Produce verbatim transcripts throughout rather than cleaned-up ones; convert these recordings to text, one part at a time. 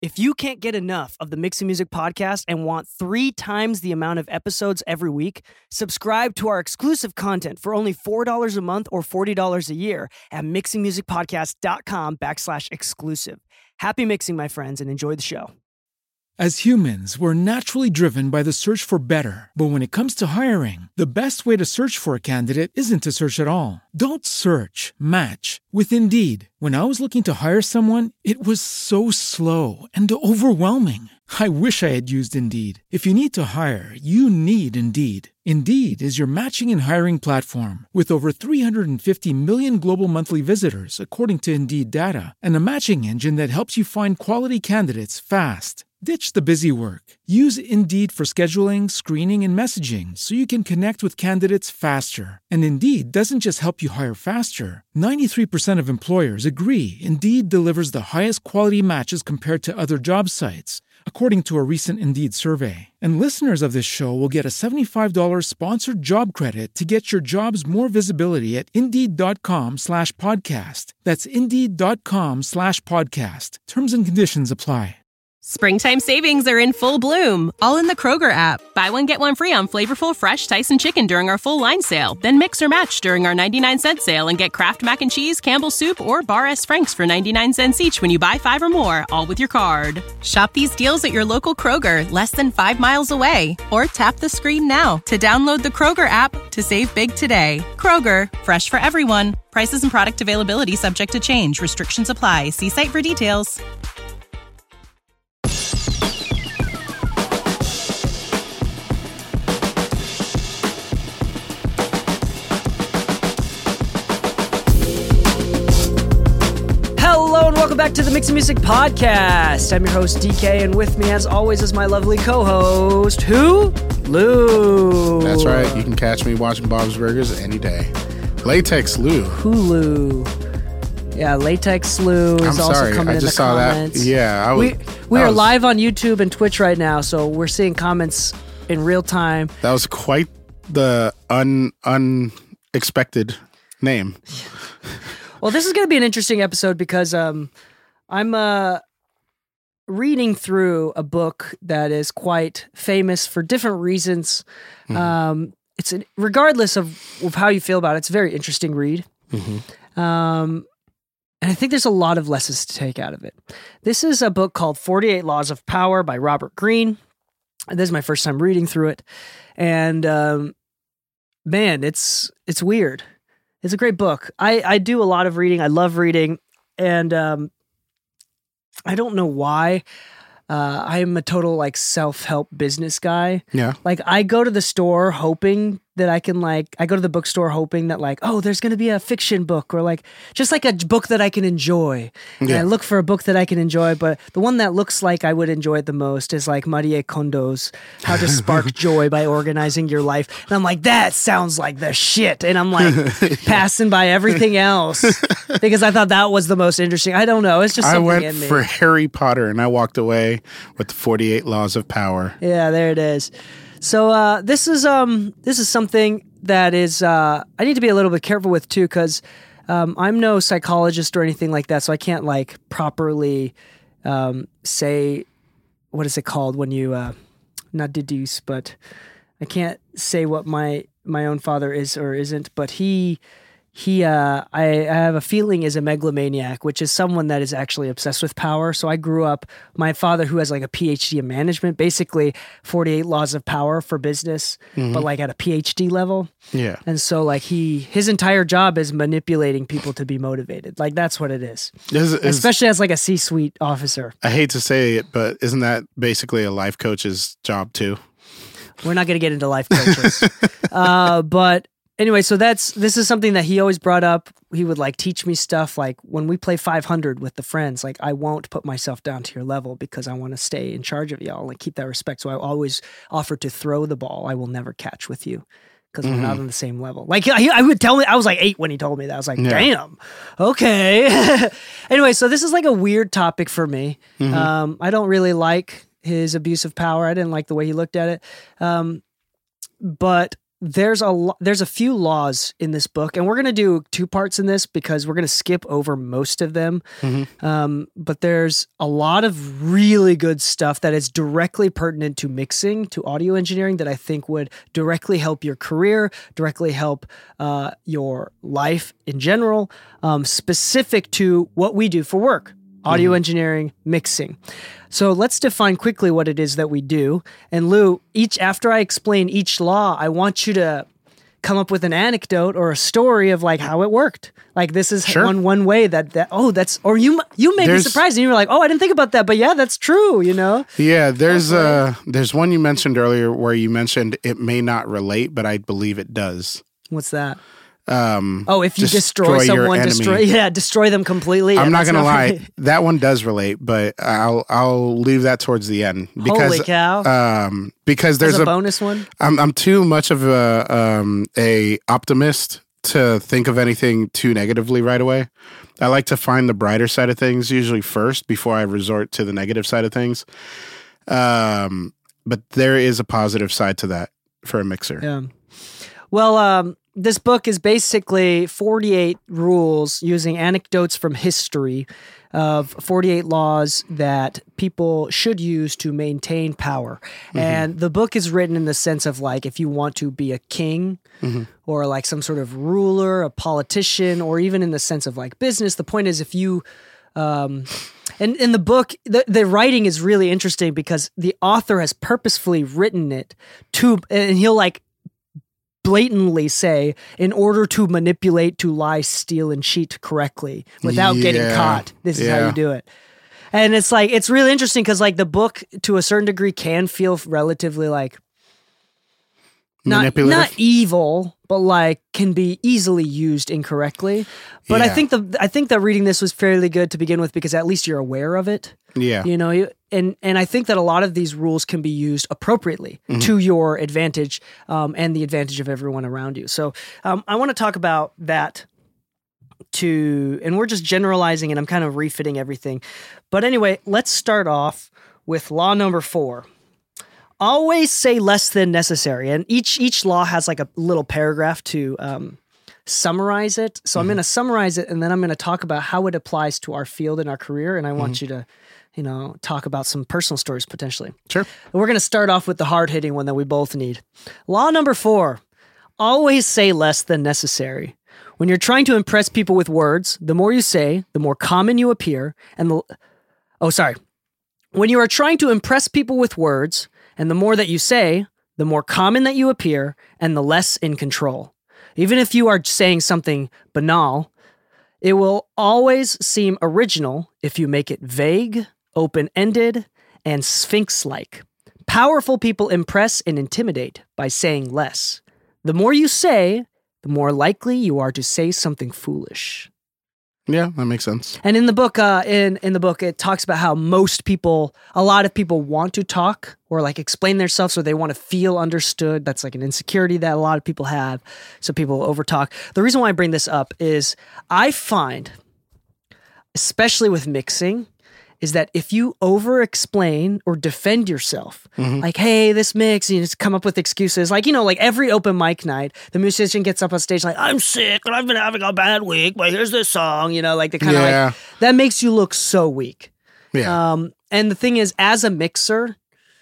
If you can't get enough of the Mixing Music podcast and want three times the amount of episodes every week, subscribe to our exclusive content for only four dollars a month or forty dollars a year at mixingmusicpodcast.com backslash exclusive. Happy mixing, my friends, and enjoy the show. As humans, we're naturally driven by the search for better. But when it comes to hiring, the best way to search for a candidate isn't to search at all. Don't search, match with Indeed. When I was looking to hire someone, it was so slow and overwhelming. I wish I had used Indeed. If you need to hire, you need Indeed. Indeed is your matching and hiring platform with over three hundred fifty million global monthly visitors, according to Indeed data, and a matching engine that helps you find quality candidates fast. Ditch the busy work. Use Indeed for scheduling, screening, and messaging so you can connect with candidates faster. And Indeed doesn't just help you hire faster. ninety-three percent of employers agree Indeed delivers the highest quality matches compared to other job sites, according to a recent Indeed survey. And listeners of this show will get a seventy-five dollars sponsored job credit to get your jobs more visibility at Indeed.com slash podcast. That's Indeed.com slash podcast. Terms and conditions apply. Springtime savings are in full bloom, all in the Kroger app. Buy one, get one free on flavorful, fresh Tyson chicken during our full line sale. Then mix or match during our ninety-nine cent sale and get Kraft Mac and Cheese, Campbell's Soup, or Bar S. Frank's for ninety-nine cents each when you buy five or more, all with your card. Shop these deals at your local Kroger, less than five miles away. Or tap the screen now to download the Kroger app to save big today. Kroger, fresh for everyone. Prices and product availability subject to change. Restrictions apply. See site for details. Hello and welcome back to the Mixing Music Podcast. I'm your host, D K, and with me, as always, is my lovely co-host, who? Lou. That's right. You can catch me watching Bob's Burgers any day. Latex Lou. Hulu. Yeah, Latex Lou is I'm also sorry. coming I in just the saw comments. that. Yeah, I was, we we are was, live on YouTube and Twitch right now, so we're seeing comments in real time. That was quite the un unexpected name. Well, this is going to be an interesting episode because um, I'm uh, reading through a book that is quite famous for different reasons. Mm-hmm. Um, it's an, regardless of, of how you feel about it, it's a very interesting read. Mm-hmm. Um, and I think there's a lot of lessons to take out of it. This is a book called forty-eight Laws of Power by Robert Greene. And this is my first time reading through it. And um, man, it's it's weird. It's a great book. I, I do a lot of reading. I love reading. And um, I don't know why. Uh, I am a total like self-help business guy. Yeah. Like I go to the store hoping that I can like, I go to the bookstore hoping that like, oh, there's going to be a fiction book or like, just like a book that I can enjoy. And yeah. I look for a book that I can enjoy, but the one that looks like I would enjoy it the most is like Marie Kondo's How to Spark Joy by Organizing Your Life. And I'm like, that sounds like the shit. And I'm like passing by everything else because I thought that was the most interesting. I don't know. It's just something I went in me. for Harry Potter and I walked away with the forty-eight Laws of Power. Yeah, there it is. So uh, this is um this is something that is uh, I need to be a little bit careful with too because um, I'm no psychologist or anything like that, so I can't like properly um, say what is it called when you uh, not deduce, but I can't say what my my own father is or isn't. But he he uh, I, I have a feeling is a megalomaniac, which is someone that is actually obsessed with power. So I grew up, my father who has like a P H D in management, basically forty-eight Laws of Power for business, mm-hmm. but like at a P H D level. Yeah. And so like he, his entire job is manipulating people to be motivated. Like that's what it is. Is, is, Especially as like a C-suite officer. I hate to say it, but isn't that basically a life coach's job too? We're not going to get into life coaches. uh, but Anyway, so that's this is something that he always brought up. He would like teach me stuff like when we play five hundred with the friends, like I won't put myself down to your level because I want to stay in charge of y'all and keep that respect. So I always offer to throw the ball. I will never catch with you because mm-hmm. we're not on the same level. Like I, I would tell me, I was like eight when he told me that. I was like, yeah. damn, okay. Anyway, so this is like a weird topic for me. Mm-hmm. Um, I don't really like his abuse of power. I didn't like the way he looked at it. Um, but there's a lo- there's a few laws in this book, and we're going to do two parts in this because we're going to skip over most of them. Mm-hmm. Um, but there's a lot of really good stuff that is directly pertinent to mixing, to audio engineering, that I think would directly help your career, directly help uh, your life in general, um, specific to what we do for work. Audio mm-hmm. engineering, mixing. So let's define quickly what it is that we do. And Lou, each after I explain each law, I want you to come up with an anecdote or a story of like how it worked. Like this is sure. one one way that that oh that's or you you may there's, be surprised and you're like, oh, I didn't think about that, but yeah, that's true. You know? Yeah, there's uh there's one you mentioned earlier where you mentioned it may not relate, but I believe it does. What's that? Um, oh, if you destroy, destroy someone, destroy yeah, destroy them completely. I'm yeah, not gonna not lie, really... that one does relate, but I'll I'll leave that towards the end because holy cow, um, because there's As a, a bonus one. I'm I'm too much of a um a optimist to think of anything too negatively right away. I like to find the brighter side of things usually first before I resort to the negative side of things. Um, but there is a positive side to that for a mixer. Yeah. Well, um. This book is basically forty-eight rules using anecdotes from history of forty-eight laws that people should use to maintain power. Mm-hmm. And the book is written in the sense of like if you want to be a king mm-hmm. or like some sort of ruler, a politician, or even in the sense of like business. The point is if you... Um, and in the book, the, the writing is really interesting because the author has purposefully written it to... And he'll like... blatantly say in order to manipulate, to lie, steal, and cheat correctly without yeah. getting caught. This is yeah. how you do it. And it's like, it's really interesting because like the book to a certain degree can feel relatively like not, not evil, but like can be easily used incorrectly. But yeah. I think the, I think that reading this was fairly good to begin with because at least you're aware of it. Yeah. You know, you, and, and I think that a lot of these rules can be used appropriately mm-hmm. to your advantage um, and the advantage of everyone around you. So um, I want to talk about that to, and we're just generalizing and I'm kind of refitting everything. But anyway, let's start off with law number four. Always say less than necessary. And each each law has like a little paragraph to um, summarize it. So mm-hmm. I'm going to summarize it and then I'm going to talk about how it applies to our field and our career. And I want mm-hmm. you to you know, talk about some personal stories potentially. Sure. And we're going to start off with the hard-hitting one that we both need. Law number four, always say less than necessary. When you're trying to impress people with words, the more you say, the more common you appear, and the... Oh, sorry. When you are trying to impress people with words, and the more that you say, the more common that you appear, and the less in control. Even if you are saying something banal, it will always seem original if you make it vague, open-ended, and sphinx-like. Powerful people impress and intimidate by saying less. The more you say, the more likely you are to say something foolish. Yeah, that makes sense. And in the book, uh, in in the book, it talks about how most people, a lot of people want to talk or like explain themselves, or they want to feel understood. That's like an insecurity that a lot of people have. So people overtalk. The reason why I bring this up is I find, especially with mixing, is that if you over-explain or defend yourself, mm-hmm. like, hey, this mix, you just come up with excuses. Like, you know, like every open mic night, the musician gets up on stage like, I'm sick and I've been having a bad week, but here's this song, you know, like the kind of yeah. like, that makes you look so weak. Yeah. Um, and the thing is, as a mixer,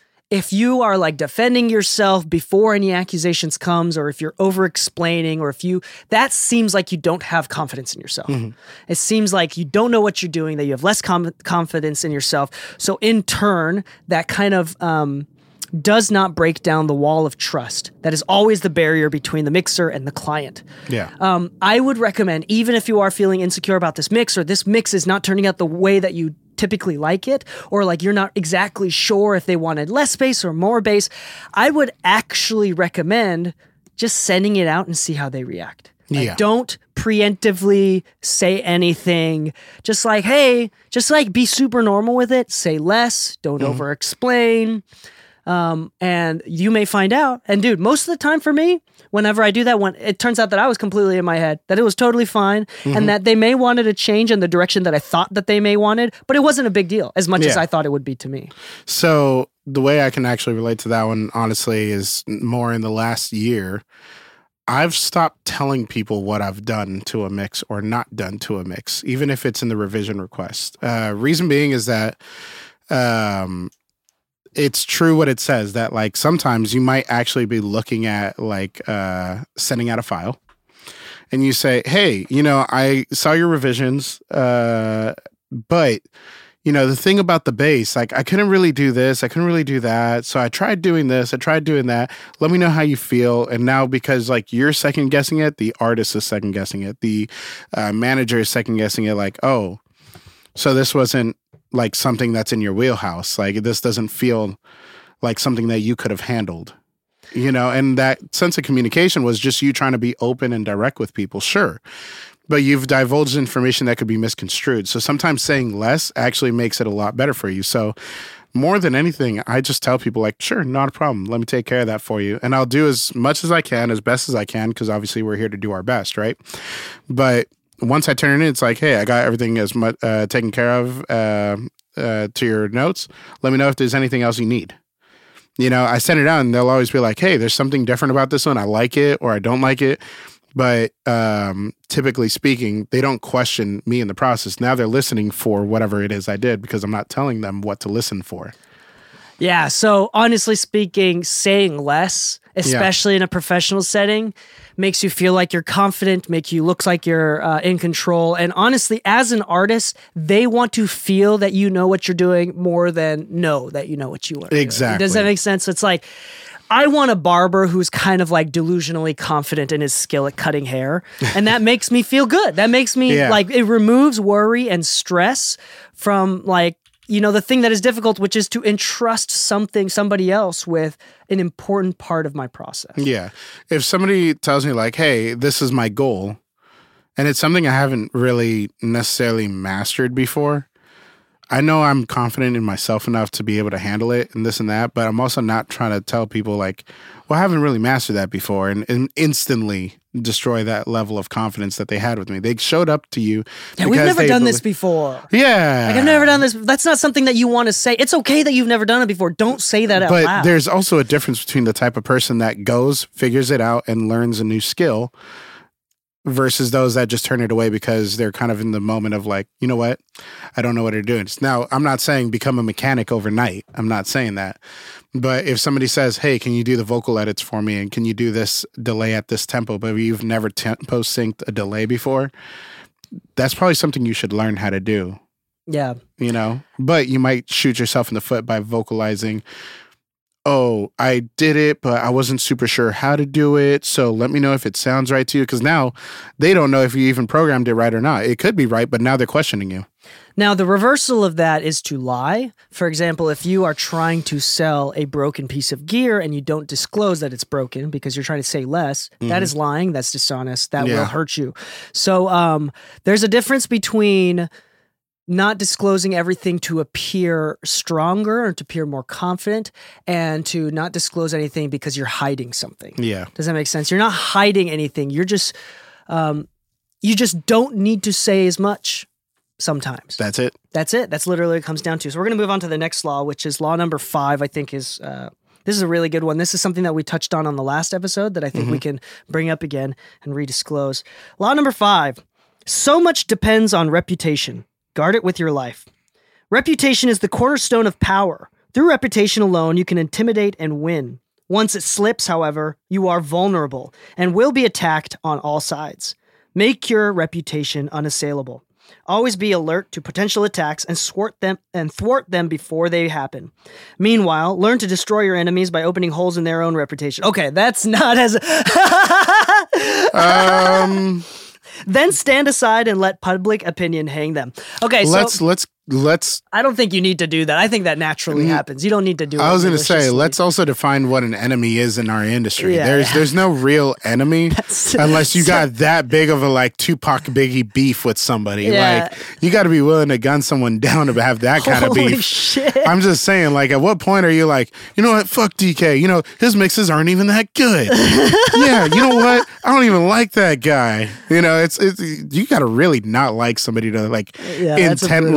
if you are like defending yourself before any accusations comes, or if you're over-explaining, or if you, that seems like you don't have confidence in yourself. Mm-hmm. It seems like you don't know what you're doing, that you have less com- confidence in yourself. So in turn, that kind of um, does not break down the wall of trust. That is always the barrier between the mixer and the client. Yeah. Um, I would recommend, even if you are feeling insecure about this mix, or this mix is not turning out the way that you typically like it, or like you're not exactly sure if they wanted less bass or more bass, I would actually recommend just sending it out and see how they react. Like, yeah. Don't preemptively say anything. Just like, hey, just like be super normal with it. Say less. Don't mm-hmm. over explain. Um, and you may find out. And dude, most of the time for me, whenever I do that, when it turns out that I was completely in my head, that it was totally fine, mm-hmm. and that they may wanted a change in the direction that I thought that they may wanted, but it wasn't a big deal as much yeah. as I thought it would be to me. So the way I can actually relate to that one, honestly, is more in the last year. I've stopped telling people what I've done to a mix or not done to a mix, even if it's in the revision request. Uh, reason being is that um, it's true what it says, that like sometimes you might actually be looking at like uh, sending out a file and you say, hey, you know, I saw your revisions, uh, but you know, the thing about the bass, like I couldn't really do this, I couldn't really do that. So I tried doing this, I tried doing that. Let me know how you feel. And now because like you're second guessing it, the artist is second guessing it. The uh, manager is second guessing it like, oh, so this wasn't like something that's in your wheelhouse. Like this doesn't feel like something that you could have handled. You know, and that sense of communication was just you trying to be open and direct with people. Sure. But you've divulged information that could be misconstrued. So sometimes saying less actually makes it a lot better for you. So more than anything, I just tell people like, sure, not a problem. Let me take care of that for you. And I'll do as much as I can, as best as I can, because obviously we're here to do our best, right? But once I turn it in, it's like, hey, I got everything as much uh, taken care of uh, uh, to your notes. Let me know if there's anything else you need. You know, I send it out and they'll always be like, hey, there's something different about this one. I like it or I don't like it. But um, typically speaking, they don't question me in the process. Now they're listening for whatever it is I did because I'm not telling them what to listen for. Yeah. So honestly speaking, saying less, especially yeah. in a professional setting, makes you feel like you're confident, make you look like you're uh, in control. And honestly, as an artist, they want to feel that you know what you're doing more than know that you know what you are doing. Exactly. Does that make sense? It's like, I want a barber who's kind of like delusionally confident in his skill at cutting hair. And that makes me feel good. That makes me yeah. like, it removes worry and stress from like, you know, the thing that is difficult, which is to entrust something, somebody else with an important part of my process. Yeah. If somebody tells me like, hey, this is my goal, and it's something I haven't really necessarily mastered before, I know I'm confident in myself enough to be able to handle it and this and that, but I'm also not trying to tell people like, well, I haven't really mastered that before and, and instantly destroy that level of confidence that they had with me. They showed up to you. Yeah, we've never done this before. Yeah. Like, I've never done this. That's not something that you want to say. It's okay that you've never done it before. Don't say that out but loud. But there's also a difference between the type of person that goes, figures it out, and learns a new skill versus those that just turn it away because they're kind of in the moment of like, you know what? I don't know what they're doing. Now, I'm not saying become a mechanic overnight. I'm not saying that. But if somebody says, hey, can you do the vocal edits for me? And can you do this delay at this tempo? But you've never tempo synced a delay before. That's probably something you should learn how to do. Yeah. You know, but you might shoot yourself in the foot by vocalizing, oh, I did it, but I wasn't super sure how to do it. So let me know if it sounds right to you. Because now they don't know if you even programmed it right or not. It could be right, but now they're questioning you. Now, the reversal of that is to lie. For example, if you are trying to sell a broken piece of gear and you don't disclose that it's broken because you're trying to say less, mm-hmm. that is lying. That's dishonest. That yeah. will hurt you. So um, there's a difference between not disclosing everything to appear stronger or to appear more confident and to not disclose anything because you're hiding something. Yeah. Does that make sense? You're not hiding anything. You're just, um, you just don't need to say as much sometimes. That's it. That's it. That's literally what it comes down to. So we're going to move on to the next law, which is law number five, I think is, uh, this is a really good one. This is something that we touched on on the last episode that I think mm-hmm. we can bring up again and redisclose. Law number five, so much depends on reputation. Guard it with your life. Reputation is the cornerstone of power. Through reputation alone, you can intimidate and win. Once it slips, however, you are vulnerable and will be attacked on all sides. Make your reputation unassailable. Always be alert to potential attacks and thwart them and thwart them before they happen. Meanwhile, learn to destroy your enemies by opening holes in their own reputation. Okay, that's not as um Then stand aside and let public opinion hang them. Okay, so let's let's let's. I don't think you need to do that. I think that naturally mm, happens. You don't need to do. I it was going to say, let's also define what an enemy is in our industry. Yeah, there's yeah. there's no real enemy unless you got that big of a like Tupac Biggie beef with somebody. Yeah. Like you got to be willing to gun someone down to have that kind Holy of beef. Shit. I'm just saying, like, at what point are you like, you know what? Fuck D K. You know his mixes aren't even that good. Yeah, you know what? I don't even like that guy. You know, it's it's you got to really not like somebody to like yeah, intently go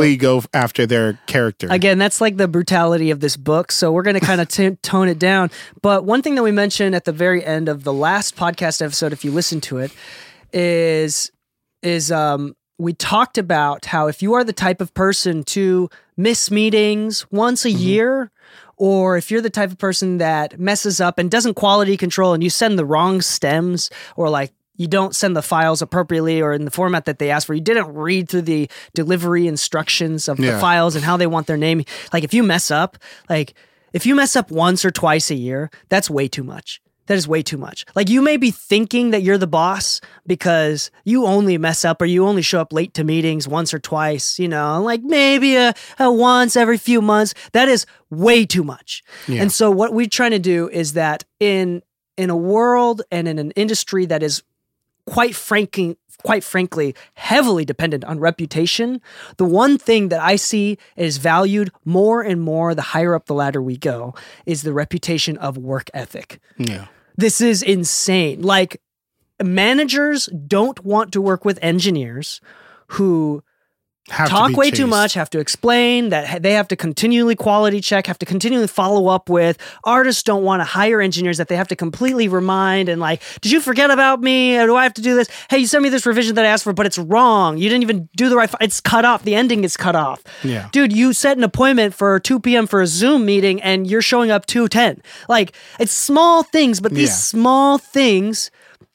after their character. Again, that's like the brutality of this book. So we're going to kind of t- tone it down. But one thing that we mentioned at the very end of the last podcast episode, if you listen to it, is is um, we talked about how if you are the type of person to miss meetings once a mm-hmm. year, or if you're the type of person that messes up and doesn't quality control and you send the wrong stems, or like you don't send the files appropriately or in the format that they asked for, you didn't read through the delivery instructions of yeah. the files and how they want their name. Like if you mess up, like if you mess up once or twice a year, that's way too much. That is way too much. Like you may be thinking that you're the boss because you only mess up or you only show up late to meetings once or twice, you know, like maybe a, a once every few months. That is way too much. Yeah. And so what we're trying to do is that in in a world and in an industry that is quite frankly, quite frankly, heavily dependent on reputation, the one thing that I see is valued more and more the higher up the ladder we go is the reputation of work ethic. Yeah. This is insane. Like, managers don't want to work with engineers who have talk way chased. too much, have to explain, that they have to continually quality check, have to continually follow up with. Artists don't want to hire engineers that they have to completely remind and like, did you forget about me? Or do I have to do this? Hey, you sent me this revision that I asked for, but it's wrong. You didn't even do the right, f- it's cut off. The ending is cut off. Yeah. Dude, you set an appointment for two p.m. for a Zoom meeting and you're showing up two ten. Like, it's small things, but these Yeah. small things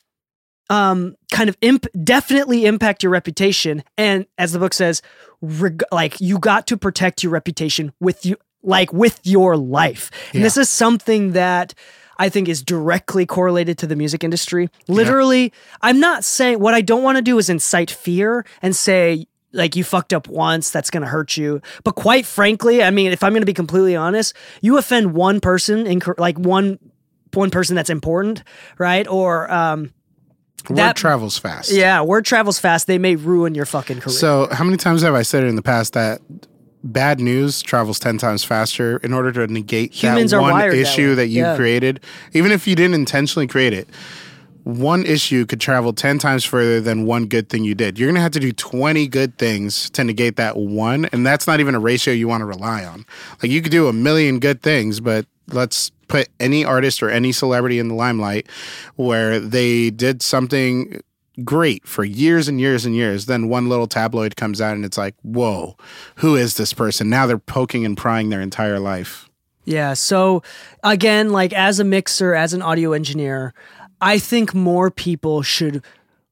um, kind of imp- definitely impact your reputation. And as the book says, reg- like you got to protect your reputation with you, like with your life. And Yeah. this is something that I think is directly correlated to the music industry. Literally, yeah. I'm not saying, what I don't want to do is incite fear and say, like, you fucked up once, that's going to hurt you. But quite frankly, I mean, if I'm going to be completely honest, you offend one person, in, like one, one person that's important, right? Or, um, Word that travels fast. Yeah, word travels fast. They may ruin your fucking career. So how many times have I said it in the past that bad news travels ten times faster in order to negate Humans that are one wired that issue way. that you Yeah. created? Even if you didn't intentionally create it, one issue could travel ten times further than one good thing you did. You're going to have to do twenty good things to negate that one, and that's not even a ratio you want to rely on. Like, you could do a million good things, but let's put any artist or any celebrity in the limelight where they did something great for years and years and years. Then one little tabloid comes out and it's like, whoa, who is this person? Now they're poking and prying their entire life. Yeah. So again, like as a mixer, as an audio engineer, I think more people should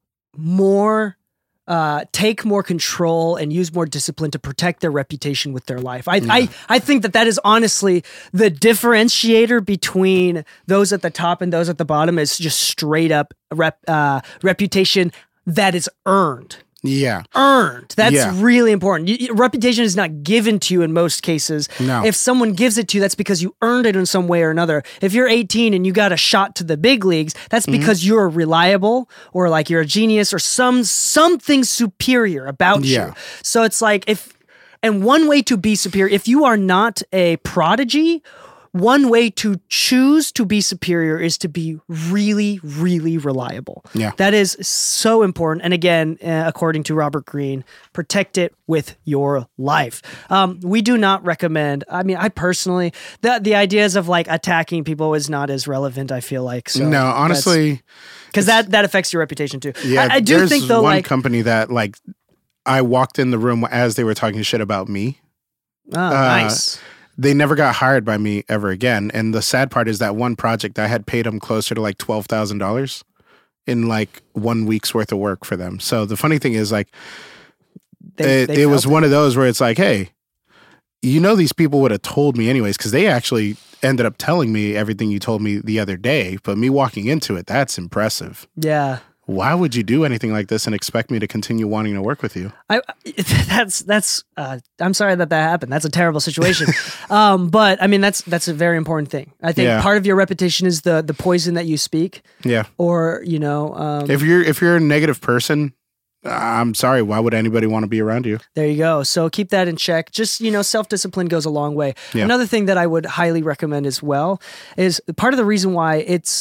more Uh, take more control and use more discipline to protect their reputation with their life. I, yeah. I, I think that that is honestly the differentiator between those at the top and those at the bottom is just straight up rep, uh, reputation that is earned. Yeah. Earned. That's yeah. really important. You, reputation is not given to you in most cases. No. If someone gives it to you, that's because you earned it in some way or another. If you're eighteen and you got a shot to the big leagues, that's mm-hmm. because you're reliable or like you're a genius or some something superior about yeah. you. So it's like if, and one way to be superior, if you are not a prodigy, one way to choose to be superior is to be really, really reliable. Yeah. That is so important. And again, uh, according to Robert Greene, protect it with your life. Um, we do not recommend, I mean, I personally, the, the ideas of like attacking people is not as relevant, I feel like. So no, honestly. Because that, that affects your reputation too. Yeah, I, I do there's think though, one like. company that like, I walked in the room as they were talking shit about me. Oh, uh, nice. They never got hired by me ever again. And the sad part is that one project, I had paid them closer to like twelve thousand dollars in like one week's worth of work for them. So the funny thing is like, they, it, they it was it. one of those where it's like, hey, you know, these people would have told me anyways, because they actually ended up telling me everything you told me the other day. But me walking into it, that's impressive. Yeah. Why would you do anything like this and expect me to continue wanting to work with you? I that's that's uh, I'm sorry that that happened. That's a terrible situation. um, but I mean that's that's a very important thing. I think yeah. part of your reputation is the the poison that you speak. Yeah. Or you know, um, if you're if you're a negative person, I'm sorry. Why would anybody want to be around you? There you go. So keep that in check. Just, you know, self-discipline goes a long way. Yeah. Another thing that I would highly recommend as well is part of the reason why it's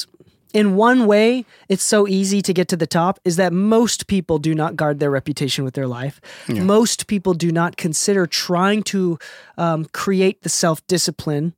in one way, it's so easy to get to the top is that most people do not guard their reputation with their life. Yeah. Most people do not consider trying to um, create the self-discipline.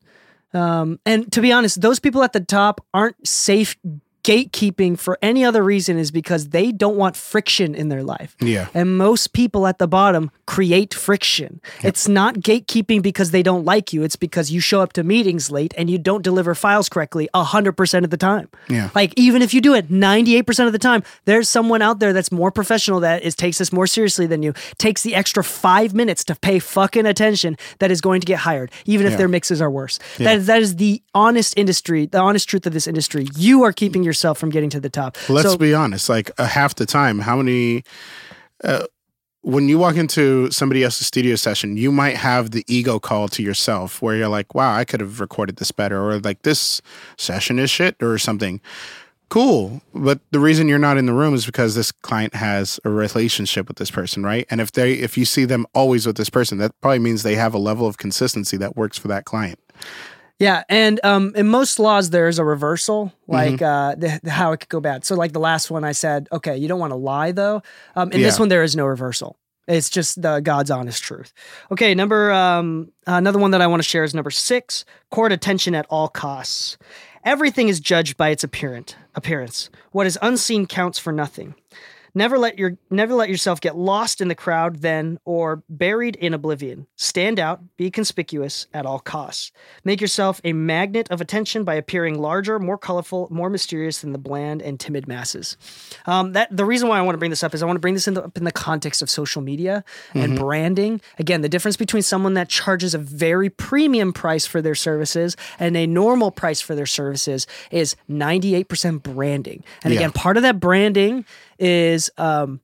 Um, and to be honest, those people at the top aren't safe gatekeeping for any other reason is because they don't want friction in their life. Yeah. And most people at the bottom create friction. Yep. It's not gatekeeping because they don't like you. It's because you show up to meetings late and you don't deliver files correctly one hundred percent of the time. Yeah. Like even if you do it ninety-eight percent of the time, there's someone out there that's more professional that is takes this more seriously than you, takes the extra five minutes to pay fucking attention that is going to get hired, even if yeah. their mixes are worse. Yeah. That, that is the honest industry, the honest truth of this industry. You are keeping your yourself from getting to the top. Let's so, be honest, like uh, half the time, how many, uh, when you walk into somebody else's studio session, you might have the ego call to yourself where you're like, wow, I could have recorded this better, or like this session is shit or something. Cool. But the reason you're not in the room is because this client has a relationship with this person, right? And if they, if you see them always with this person, that probably means they have a level of consistency that works for that client. Yeah, and um, in most laws, there's a reversal, like mm-hmm. uh, the, the, how it could go bad. So like the last one I said, okay, you don't want to lie though. Um, in yeah. this one, there is no reversal. It's just the God's honest truth. Okay, number um, another one that I want to share is number six, court attention at all costs. Everything is judged by its apparent appearance. What is unseen counts for nothing. Never let your never let yourself get lost in the crowd then or buried in oblivion. Stand out, be conspicuous at all costs. Make yourself a magnet of attention by appearing larger, more colorful, more mysterious than the bland and timid masses. Um, that the reason why I want to bring this up is I want to bring this in the, up in the context of social media and mm-hmm. branding. Again, the difference between someone that charges a very premium price for their services and a normal price for their services is ninety-eight percent branding. And yeah. again, part of that branding is um,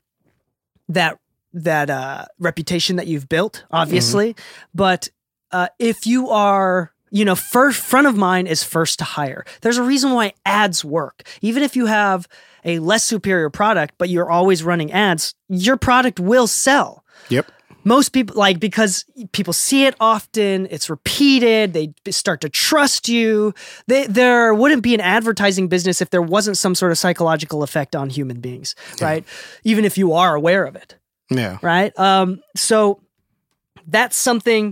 that that uh, reputation that you've built, obviously. Mm-hmm. But uh, if you are, you know, first front of mind is first to hire. There's a reason why ads work. Even if you have a less superior product, but you're always running ads, your product will sell. Yep. Most people, like, because people see it often, it's repeated, they start to trust you. They, there wouldn't be an advertising business if there wasn't some sort of psychological effect on human beings, yeah. right? Even if you are aware of it. Yeah. Right? Um, so that's something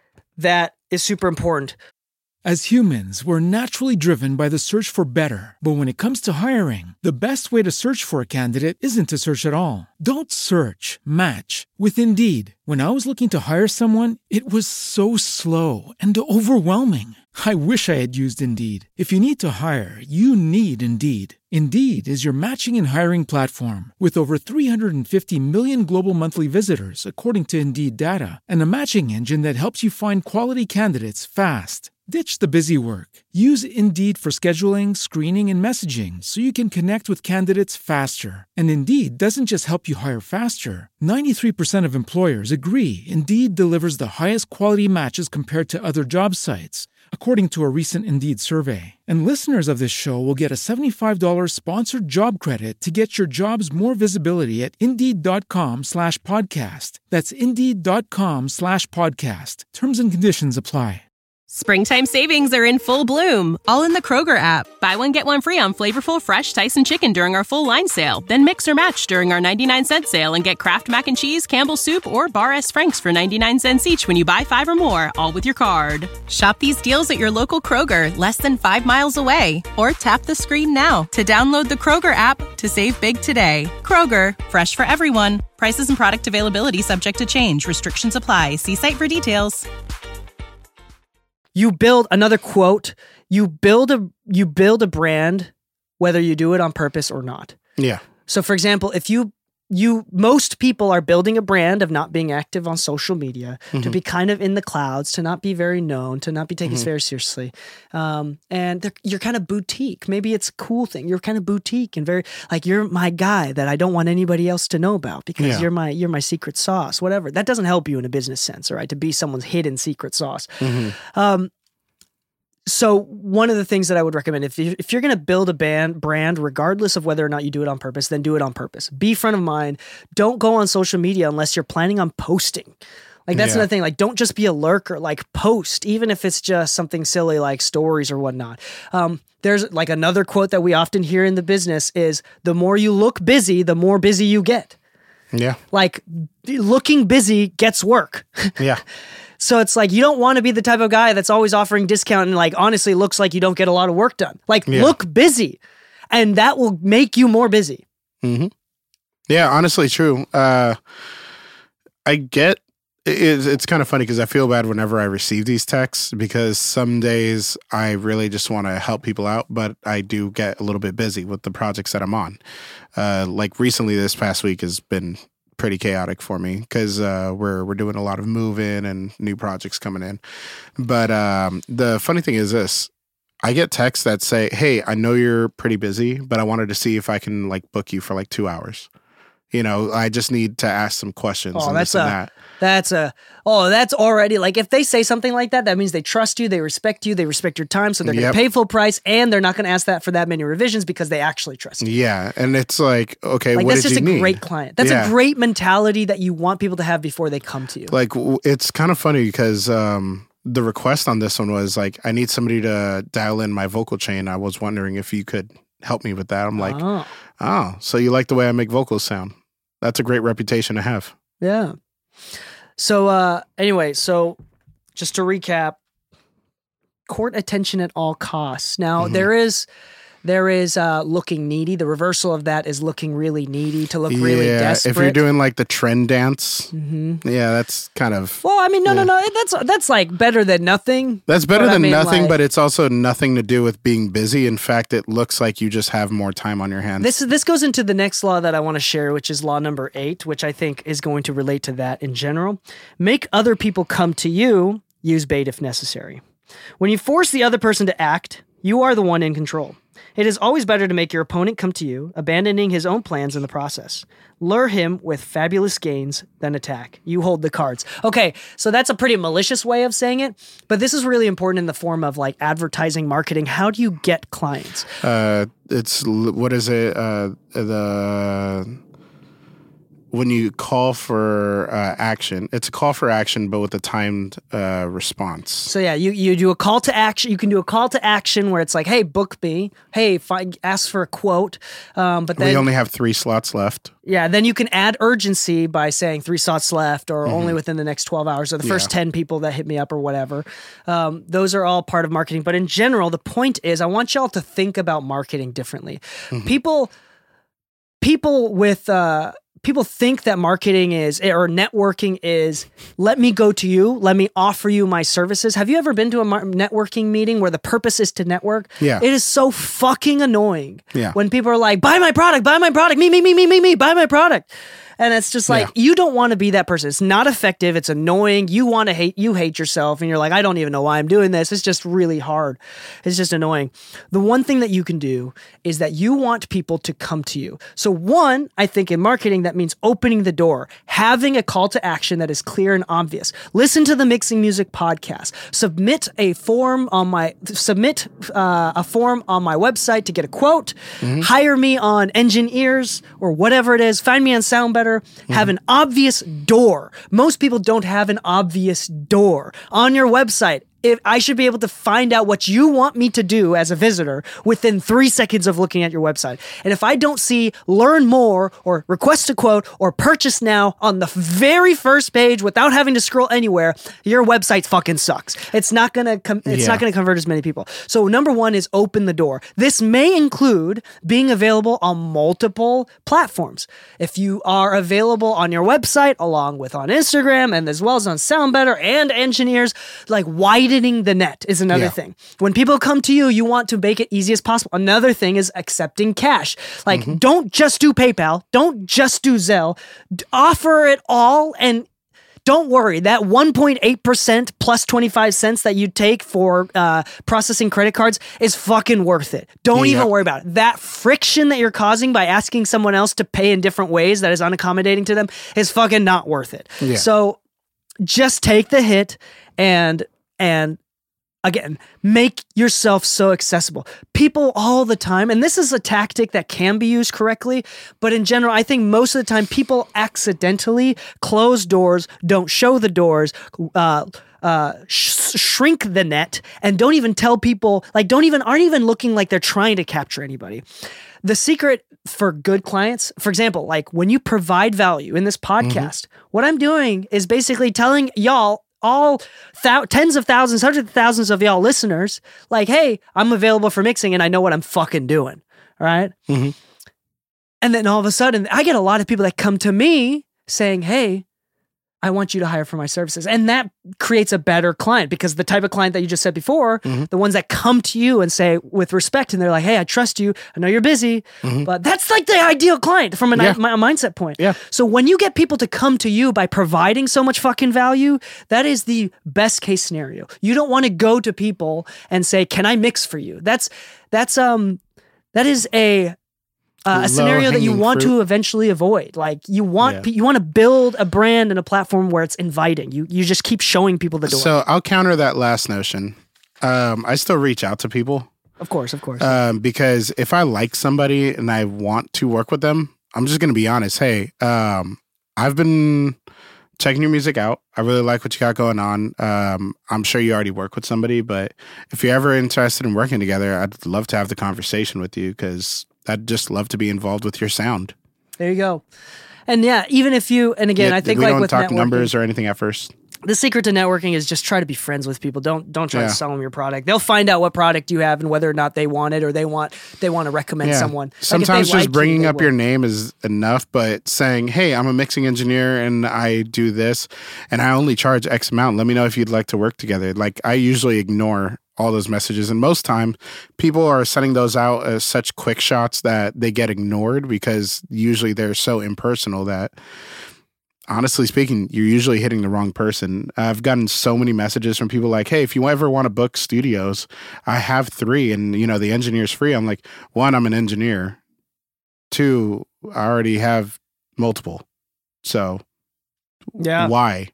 that is super important. As humans, we're naturally driven by the search for better. But when it comes to hiring, the best way to search for a candidate isn't to search at all. Don't search, match with Indeed. When I was looking to hire someone, it was so slow and overwhelming. I wish I had used Indeed. If you need to hire, you need Indeed. Indeed is your matching and hiring platform with over three hundred fifty million global monthly visitors, according to Indeed data, and a matching engine that helps you find quality candidates fast. Ditch the busy work. Use Indeed for scheduling, screening, and messaging so you can connect with candidates faster. And Indeed doesn't just help you hire faster. ninety-three percent of employers agree Indeed delivers the highest quality matches compared to other job sites, according to a recent Indeed survey. And listeners of this show will get a seventy-five dollars sponsored job credit to get your jobs more visibility at Indeed.com slash podcast. That's Indeed.com slash podcast. Terms and conditions apply. Springtime savings are in full bloom, all in the Kroger app. Buy one, get one free on flavorful, fresh Tyson chicken during our full line sale. Then mix or match during our ninety-nine cent sale and get Kraft Mac and Cheese, Campbell's Soup, or Bar S. Frank's for ninety-nine cents each when you buy five or more, all with your card. Shop these deals at your local Kroger, less than five miles away. Or tap the screen now to download the Kroger app to save big today. Kroger, fresh for everyone. Prices and product availability subject to change. Restrictions apply. See site for details. You build another quote, you build a you build a brand whether you do it on purpose or not. Yeah. So for example, if you you most people are building a brand of not being active on social media, mm-hmm. to be kind of in the clouds, to not be very known, to not be taken mm-hmm. very seriously. Um, and you're kind of boutique. Maybe it's a cool thing. You're kind of boutique and very like you're my guy that I don't want anybody else to know about because yeah. you're my you're my secret sauce, whatever. That doesn't help you in a business sense, all right? To be someone's hidden secret sauce. Mm-hmm. Um, So one of the things that I would recommend, if you, if you're going to build a band brand, regardless of whether or not you do it on purpose, then do it on purpose. Be front of mind. Don't go on social media unless you're planning on posting. Like that's Yeah. another thing. Like don't just be a lurker. Like post, even if it's just something silly like stories or whatnot. Um, there's like another quote that we often hear in the business is the more you look busy, the more busy you get. Yeah. Like looking busy gets work. Yeah. So it's like, you don't want to be the type of guy that's always offering discount and like, honestly looks like you don't get a lot of work done. Like Yeah. look busy and that will make you more busy. Mm-hmm. Yeah, honestly, true. Uh, I get it's, it's kind of funny because I feel bad whenever I receive these texts because some days I really just want to help people out, but I do get a little bit busy with the projects that I'm on. Uh, like recently, this past week has been pretty chaotic for me because uh, we're we're doing a lot of move-in and new projects coming in. But um, the funny thing is this. I get texts that say, hey, I know you're pretty busy, but I wanted to see if I can like book you for like two hours. You know, I just need to ask some questions Oh, and that's this and a, that. that's a, oh, that's already like, if they say something like that, that means they trust you, they respect you, they respect your time. So they're going Yep. to pay full price and they're not going to ask that for that many revisions because they actually trust you. Yeah. And it's like, okay, Like what that's did just you a need? great client. That's Yeah. a great mentality that you want people to have before they come to you. Like, w- it's kind of funny because um, the request on this one was like, I need somebody to dial in my vocal chain. I was wondering if you could help me with that. I'm like, oh, oh, so you like the way I make vocals sound? That's a great reputation to have. yeah. So uh, anyway, so just to recap, court attention at all costs. Now Mhm. there is there is uh, looking needy. The reversal of that is looking really needy, to look really yeah, desperate. if you're doing like the trend dance, hmm yeah, that's kind of Well, I mean, no, Yeah. no, no. That's that's like better than nothing. that's better but I than mean, nothing, like- but it's also nothing to do with being busy. In fact, it looks like you just have more time on your hands. This this goes into the next law that I want to share, which is law number eight, which I think is going to relate to that in general. Make other people come to you. Use bait if necessary. When you force the other person to act, you are the one in control. It is always better to make your opponent come to you, abandoning his own plans in the process. Lure him with fabulous gains, then attack. You hold the cards. Okay, so that's a pretty malicious way of saying it, but this is really important in the form of like advertising, marketing. How do you get clients? uh, it's l- what is it? Uh, the when you call for uh, action, it's a call for action, but with a timed uh, response. So yeah, you, you do a call to action. You can do a call to action where it's like, hey, book me. Hey, find, ask for a quote. Um, but then we only have three slots left. yeah, then you can add urgency by saying three slots left or only within the next twelve hours or the first Mm-hmm. Yeah. ten people that hit me up or whatever. Um, those are all part of marketing. But in general, the point is I want y'all to think about marketing differently. Mm-hmm. People, people with, uh, people think that marketing is, or networking is, let me go to you, let me offer you my services. Have you ever been to a mar- networking meeting where the purpose is to network? Yeah. It is so fucking annoying. Yeah. When people are like, buy my product, buy my product, me, me, me, me, me, me, buy my product. And it's just like, Yeah. you don't want to be that person. It's not effective. It's annoying. You want to hate, you hate yourself. And you're like, I don't even know why I'm doing this. It's just really hard. It's just annoying. The one thing that you can do is that you want people to come to you. So one, I think in marketing, that means opening the door, having a call to action that is clear and obvious. Listen to the Mixing Music podcast. Submit a form on my, submit uh, a form on my website to get a quote. Hire me on Engineers or whatever it is. Find me on SoundBetter. Have an obvious door. Most people don't have an obvious door on your website. If I should be able to find out what you want me to do as a visitor within three seconds of looking at your website. And if I don't see learn more or request a quote or purchase now on the very first page without having to scroll anywhere, your website fucking sucks. It's not gonna com- it's Yeah. not gonna convert as many people. So number one is open the door. This may include being available on multiple platforms. If you are available on your website along with on Instagram and as well as on SoundBetter and Engineers, like widening the net is another Yeah. thing. When people come to you, you want to make it easy as possible. Another thing is accepting cash. Like Mm-hmm. don't just do PayPal, don't just do Zelle. D- offer it all and don't worry, that one point eight percent plus twenty-five cents that you take for uh, processing credit cards is fucking worth it. Don't Yeah. even worry about it. That friction that you're causing by asking someone else to pay in different ways that is unaccommodating to them is fucking not worth it. Yeah. So just take the hit and and again, make yourself so accessible. People all the time, and this is a tactic that can be used correctly, but in general, I think most of the time people accidentally close doors, don't show the doors, uh, uh, sh- shrink the net, and don't even tell people, like don't even, aren't even looking like they're trying to capture anybody. The secret for good clients, for example, like when you provide value in this podcast, mm-hmm. what I'm doing is basically telling y'all, all th- tens of thousands, hundreds of thousands of y'all listeners, like, hey, I'm available for mixing and I know what I'm fucking doing. All right. Mm-hmm. And then all of a sudden, I get a lot of people that come to me saying, hey, I want you to hire for my services. And that creates a better client because the type of client that you just said before, mm-hmm. the ones that come to you and say with respect, and they're like, hey, I trust you. I know you're busy, mm-hmm. but that's like the ideal client from a, yeah. mi- a mindset point. Yeah. So when you get people to come to you by providing so much fucking value, that is the best case scenario. You don't want to go to people and say, can I mix for you? That's, that's, um, that is a, Uh, a scenario that you want fruit. to eventually avoid. Like you want, yeah. you want to build a brand and a platform where it's inviting. You you just keep showing people the door. So I'll counter that last notion. Um, I still reach out to people, of course, of course, um, because if I like somebody and I want to work with them, I'm just going to be honest. Hey, um, I've been checking your music out. I really like what you got going on. Um, I'm sure you already work with somebody, but if you're ever interested in working together, I'd love to have the conversation with you because I'd just love to be involved with your sound. There you go. And yeah, even if you, and again, yeah, I think we like don't with talk networking, numbers or anything at first. The secret to networking is just try to be friends with people. Don't don't try yeah. to sell them your product. They'll find out what product you have and whether or not they want it or they want they want to recommend yeah. someone. Sometimes like just like bringing you, up will. your name is enough, but saying, hey, I'm a mixing engineer and I do this and I only charge X amount. Let me know if you'd like to work together. Like I usually ignore all those messages. And most time people are sending those out as such quick shots that they get ignored because usually they're so impersonal that honestly speaking, you're usually hitting the wrong person. I've gotten so many messages from people like, hey, if you ever want to book studios, I have three and, you know, the engineer's free. I'm like, one, I'm an engineer. Two, I already have multiple. So yeah. why?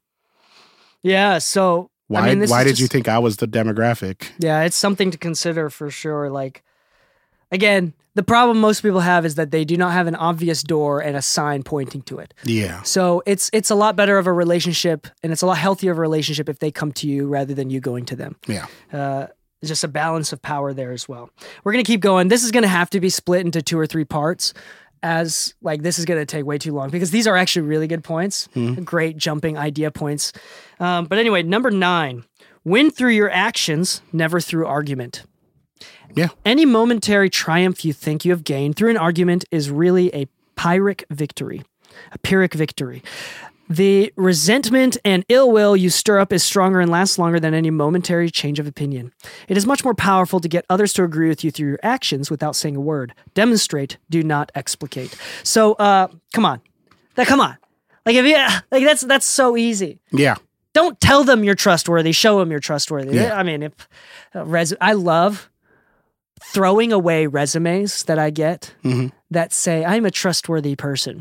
Yeah. So why, I mean, why did just, you think I was the demographic? Yeah, it's something to consider for sure. Like, again, the problem most people have is that they do not have an obvious door and a sign pointing to it. Yeah. So it's it's a lot better of a relationship, and it's a lot healthier of a relationship if they come to you rather than you going to them. Yeah. Uh, there's just a balance of power there as well. We're going to keep going. This is going to have to be split into two or three parts, as like this is going to take way too long because these are actually really good points, mm-hmm. great jumping idea points. Um, but anyway, number nine, win through your actions, never through argument. Yeah. Any momentary triumph you think you have gained through an argument is really a pyrrhic victory, a pyrrhic victory. The resentment and ill will you stir up is stronger and lasts longer than any momentary change of opinion. It is much more powerful to get others to agree with you through your actions without saying a word. Demonstrate, do not explicate. So, uh, come on, that come on, like if you like that's that's so easy. Yeah. Don't tell them you're trustworthy. Show them you're trustworthy. Yeah. I mean, if uh, res- I love throwing away resumes that I get mm-hmm. that say I'm a trustworthy person.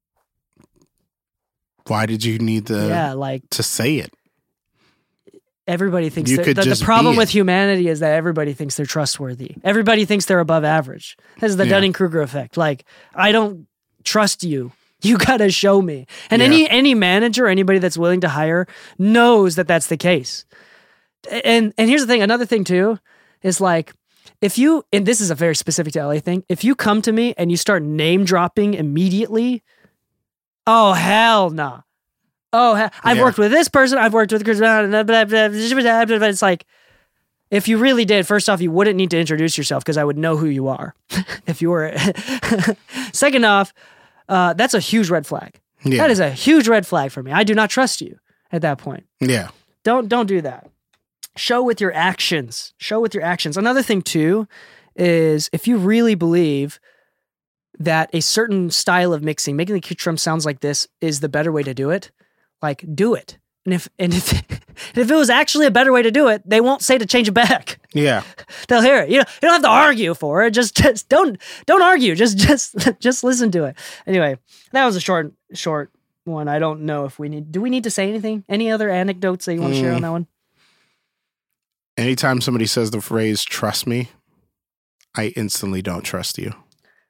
Why did you need to, yeah, like, to say it? Everybody thinks you that, could the, just the problem be with it. humanity is that everybody thinks they're trustworthy. Everybody thinks they're above average. This is the Yeah. Dunning-Kruger effect. Like, I don't trust you. You gotta show me. And Yeah. any any manager, anybody that's willing to hire, knows that that's the case. And and here's the thing. Another thing too is like, if you, and this is a very specific to L A thing, if you come to me and you start name dropping immediately, oh, hell no. Nah. Oh, hell, I've Yeah. worked with this person. I've worked with Chris. Blah, blah, blah, blah, blah, blah. It's like, if you really did, first off, you wouldn't need to introduce yourself because I would know who you are. If you were. Second off, uh, that's a huge red flag. Yeah. That is a huge red flag for me. I do not trust you at that point. Yeah. Don't don't do that. Show with your actions. Show with your actions. Another thing too is if you really believe that a certain style of mixing, making the kick drum sounds like this, is the better way to do it, like do it. And if and if and if it was actually a better way to do it, they won't say to change it back. Yeah. They'll hear it. You know, you don't have to argue for it. Just just don't don't argue. Just just just listen to it. Anyway, that was a short short one. I don't know if we need. Do we need to say anything? Any other anecdotes that you want to Mm. share on that one? Anytime somebody says the phrase "trust me," I instantly don't trust you.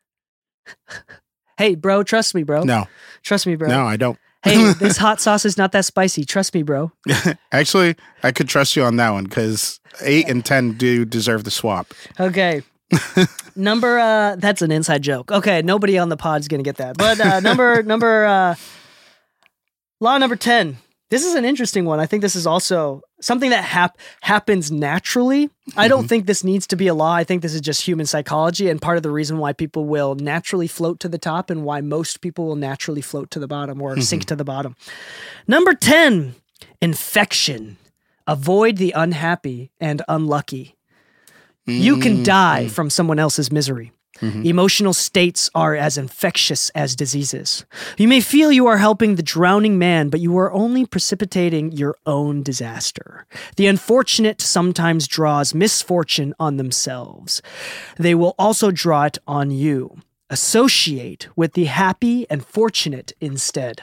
Hey, bro, trust me, bro. No, Trust me, bro. no, I don't. Hey, this hot sauce is not that spicy. Trust me, bro. Actually, I could trust you on that one because eight and ten do deserve the swap. Okay. number uh that's an inside joke. Okay, nobody on the pod is gonna get that. But uh number number uh law number ten. This is an interesting one. I think this is also something that hap- happens naturally. I don't Mm-hmm. think this needs to be a law. I think this is just human psychology and part of the reason why people will naturally float to the top and why most people will naturally float to the bottom or sink to the bottom. Number ten, infection. Avoid the unhappy and unlucky. You can die from someone else's misery. Emotional states are as infectious as diseases. You may feel you are helping the drowning man, but you are only precipitating your own disaster. The unfortunate sometimes draws misfortune on themselves. They will also draw it on you. Associate with the happy and fortunate instead.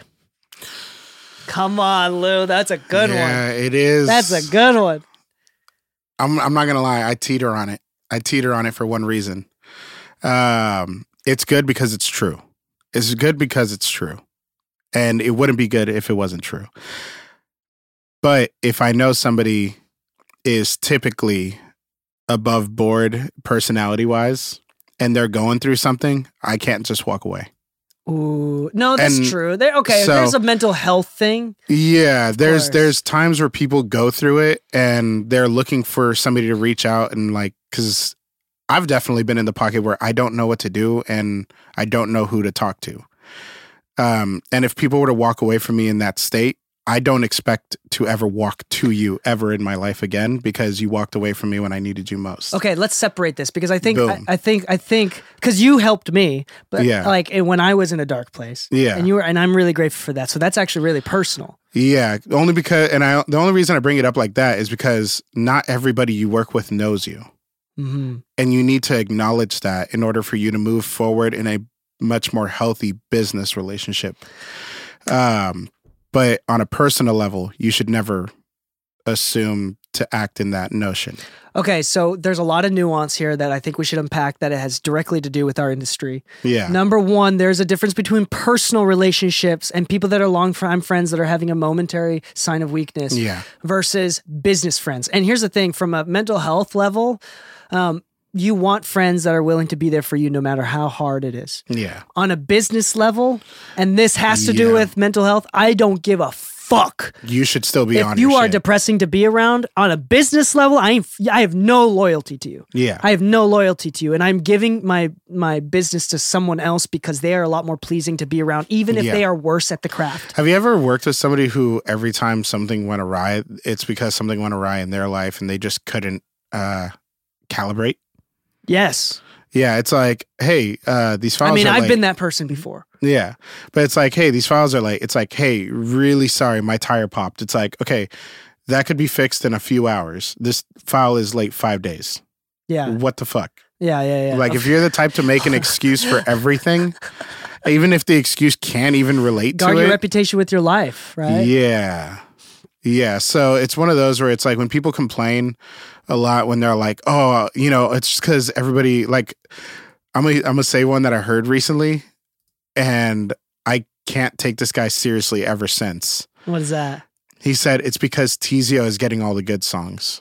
Come on, Lou. That's a good yeah, one. it is. That's a good one. I'm I'm not gonna lie. I teeter on it. I teeter on it for one reason. Um, it's good because it's true. It's good because it's true, and it wouldn't be good if it wasn't true. But if I know somebody is typically above board personality wise, and they're going through something, I can't just walk away. Ooh, no, that's And true. There, okay, so- there's a mental health thing. Yeah, there's course. there's times where people go through it and they're looking for somebody to reach out and like, because I've definitely been in the pocket where I don't know what to do and I don't know who to talk to. Um, and if people were to walk away from me in that state, I don't expect to ever walk to you ever in my life again because you walked away from me when I needed you most. Okay, let's separate this because I think I, Boom. I think I think because you helped me, but Yeah. like and when I was in a dark place, Yeah. and you were, and I'm really grateful for that. So that's actually really personal. Yeah, only because, and I the only reason I bring it up like that is because not everybody you work with knows you. Mm-hmm. And you need to acknowledge that in order for you to move forward in a much more healthy business relationship. Um, but on a personal level, you should never assume to act in that notion. Okay, so there's a lot of nuance here that I think we should unpack that it has directly to do with our industry. Yeah. Number one, there's a difference between personal relationships and people that are long-time friends that are having a momentary sign of weakness Yeah. versus business friends. And here's the thing, from a mental health level, um, you want friends that are willing to be there for you no matter how hard it is. Yeah. On a business level, and this has to do Yeah. with mental health, I don't give a fuck. You should still be If on you your are shit. depressing to be around on a business level, I ain't, I have no loyalty to you. Yeah. I have no loyalty to you, and I'm giving my my business to someone else because they are a lot more pleasing to be around, even if Yeah. they are worse at the craft. Have you ever worked with somebody who every time something went awry, it's because something went awry in their life and they just couldn't uh, calibrate? Yes, Yeah, it's like, hey, uh, these files I mean are I've late. been that person before. Yeah. But it's like, hey, these files are late. It's like, hey, really sorry, my tire popped. It's like, okay, that could be fixed in a few hours. This file is late five days. Yeah, What the fuck? yeah, yeah, yeah. Like, if you're the type to make an excuse for everything, even if the excuse can't even relate guard to your it. reputation with your life, right? Yeah. Yeah. So it's one of those where it's like when people complain a lot when they're like, oh, you know, it's just because everybody, like, I'm going to I'm gonna say one that I heard recently, and I can't take this guy seriously ever since. What is that? He said it's because Tizio is getting all the good songs.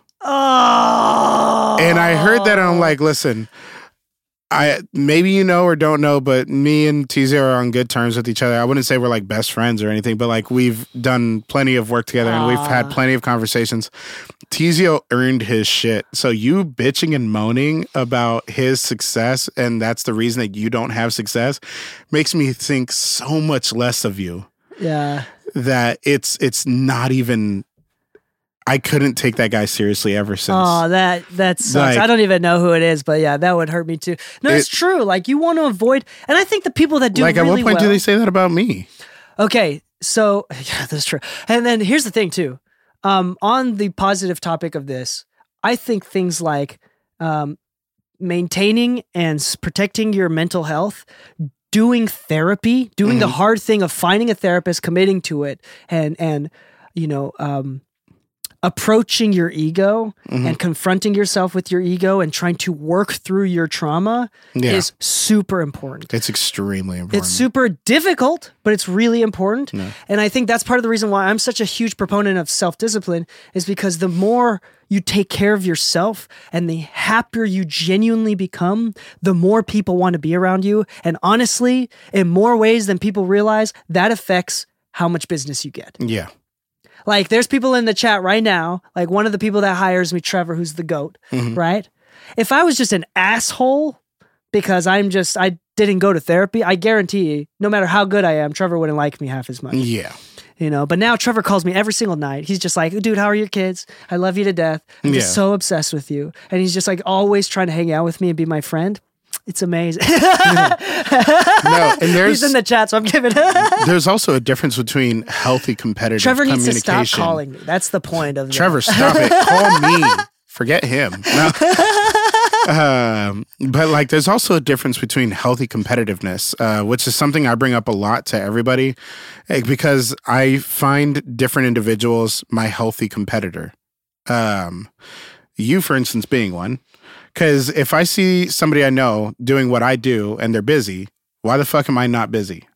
Oh, And I heard that and I'm like, listen, I maybe you know or don't know, but me and Tizio are on good terms with each other. I wouldn't say we're like best friends or anything, but like we've done plenty of work together and we've had Ah. plenty of conversations. Tizio earned his shit. So you bitching and moaning about his success and that's the reason that you don't have success makes me think so much less of you yeah. that it's it's not even I couldn't take that guy seriously ever since. Oh, that that sucks. Like- I don't even know who it is, but yeah, that would hurt me too. No, it's It- true. Like you want to avoid, and I think the people that do like really at what point well, do they say that about me? Okay, so yeah, that's true. And then here's the thing too. Um, on the positive topic of this, I think things like um, maintaining and s- protecting your mental health, doing therapy, doing the hard thing of finding a therapist, committing to it, and and you know, um, approaching your ego Mhm. and confronting yourself with your ego and trying to work through your trauma Yeah. is super important. It's extremely important. It's super difficult, but it's really important. Yeah. And I think that's part of the reason why I'm such a huge proponent of self-discipline is because the more you take care of yourself and the happier you genuinely become, the more people want to be around you. And honestly, in more ways than people realize, that affects how much business you get. Yeah. Like there's people in the chat right now, like one of the people that hires me, Trevor, who's the GOAT, Mhm. right? If I was just an asshole because I'm just, I didn't go to therapy, I guarantee you, no matter how good I am, Trevor wouldn't like me half as much. Yeah. You know, but now Trevor calls me every single night. He's just like, dude, how are your kids? I love you to death. I'm Yeah. just so obsessed with you. And he's just like always trying to hang out with me and be my friend. It's amazing. No, and there's He's in the chat, so I'm giving there's also a difference between healthy competitive Trevor needs to communication. stop calling me. That's the point of Trevor, that. stop it. Call me. Forget him. No. Um, but like, there's also a difference between healthy competitiveness, uh, which is something I bring up a lot to everybody, eh, because I find different individuals my healthy competitor. Um, you, for instance, being one. Because if I see somebody I know doing what I do and they're busy, why the fuck am I not busy?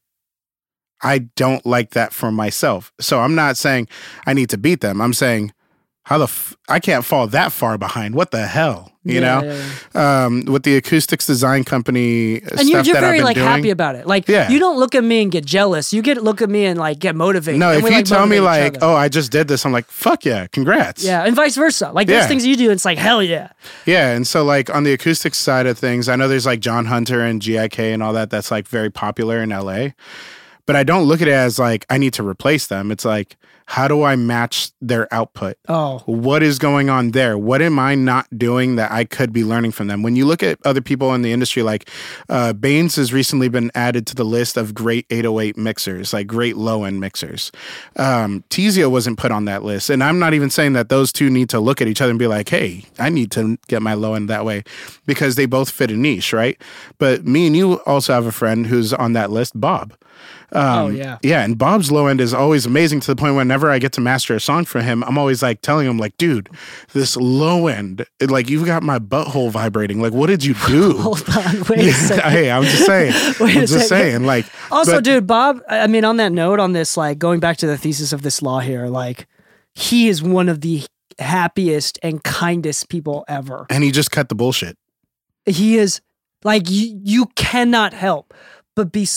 I don't like that for myself. So I'm not saying I need to beat them. I'm saying, how the f- I can't fall that far behind. What the hell? You Yeah, know, yeah, Um, with the acoustics design company stuff And you're, you're that I've very been like doing. happy about it. Like Yeah. you don't look at me and get jealous. You get look at me and like get motivated. No, And if we, you like, tell me motivate each like, other. oh, I just did this, I'm like, fuck yeah, congrats. Yeah, and vice versa. Like there's Yeah. things you do, it's like hell yeah. Yeah, and so like on the acoustics side of things, I know there's like John Hunter and G I K and all that. That's like very popular in L A. But I don't look at it as like I need to replace them. It's like, how do I match their output? Oh, What is going on there? What am I not doing that I could be learning from them? When you look at other people in the industry, like uh, Baines has recently been added to the list of great eight oh eight mixers, like great low end mixers. Um, Tizio wasn't put on that list. And I'm not even saying that those two need to look at each other and be like, hey, I need to get my low end that way, because they both fit a niche, right? But me and you also have a friend who's on that list, Bob. Um, oh yeah. Yeah, and Bob's low end is always amazing to the point whenever I get to master a song for him, I'm always like telling him like, dude, this low end, it, like you've got my butthole vibrating. Like, what did you do? Hold on, wait a second. Hey, I'm just saying. Wait I'm a just second. saying. Like, Also, but- dude, Bob, I I mean, on that note, on this, like going back to the thesis of this law here, like he is one of the happiest and kindest people ever. and he just cut the bullshit. He is like you, you cannot help but be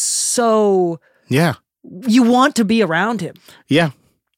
so Yeah. you want to be around him. Yeah.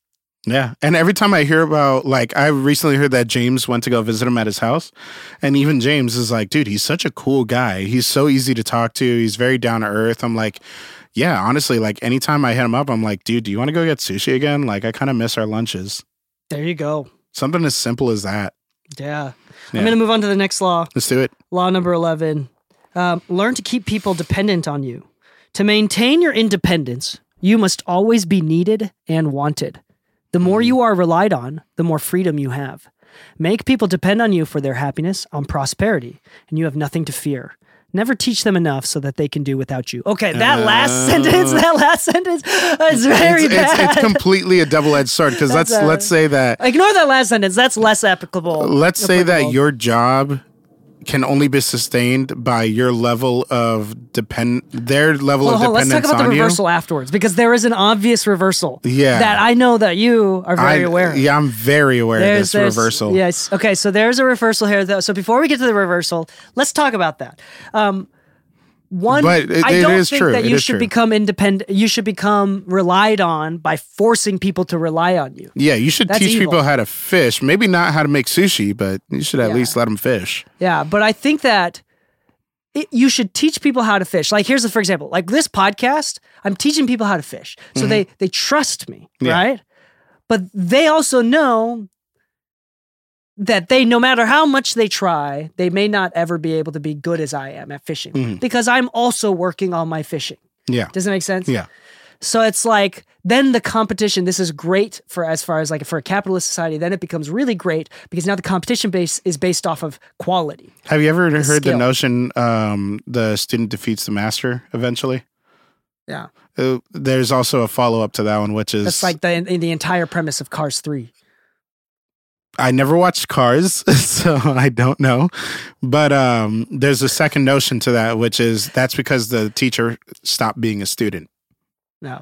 Yeah. And every time I hear about, like, I recently heard that James went to go visit him at his house. And even James is like, dude, he's such a cool guy. He's so easy to talk to. He's very down to earth. I'm like, yeah, honestly, like anytime I hit him up, I'm like, dude, do you want to go get sushi again? Like, I kind of miss our lunches. There you go. Something as simple as that. Yeah. Yeah. I'm going to move on to the next law. Let's do it. Law number eleven. Um, learn to keep people dependent on you. To maintain your independence, you must always be needed and wanted. The more you are relied on, the more freedom you have. Make people depend on you for their happiness, on prosperity, and you have nothing to fear. Never teach them enough so that they can do without you. Okay, that Uh, last sentence, that last sentence is very It's, it's, bad. it's completely a double-edged sword because let's That's, uh, let's say that Ignore that last sentence. That's less applicable. let's say that applicable. your job can only be sustained by your level of depend their level Hold on, of hold on, let's dependence talk about the on you. reversal afterwards because there is an obvious reversal. Yeah. That I know that you are very I, aware of. Yeah, I'm very aware of this reversal. Yes. Okay. So there's a reversal here, though. So before we get to the reversal, let's talk about that. Um, one, But it- I it don't is think true. that It you is should true. become independent. You should become relied on by forcing people to rely on you. Yeah, you should That's teach evil. people how to fish. Maybe not how to make sushi, but you should at Yeah. least let them fish. Yeah, but I think that it, you should teach people how to fish. Like here's a for example, like this podcast, I'm teaching people how to fish, so they they trust me, Mm-hmm. Yeah. right? But they also know that they, no matter how much they try, they may not ever be able to be good as I am at fishing Mhm. because I'm also working on my fishing. Yeah, Does it make sense? yeah, So it's like then the competition. This is great for as far as like for a capitalist society. Then it becomes really great because now the competition base is based off of quality. Have you ever heard skill. the notion um, the student defeats the master eventually? Yeah, Uh, there's also a follow up to that one, which is that's like the the entire premise of Cars three. I never watched Cars, so I don't know. But um, there's a second notion to that, which is that's because the teacher stopped being a student. No.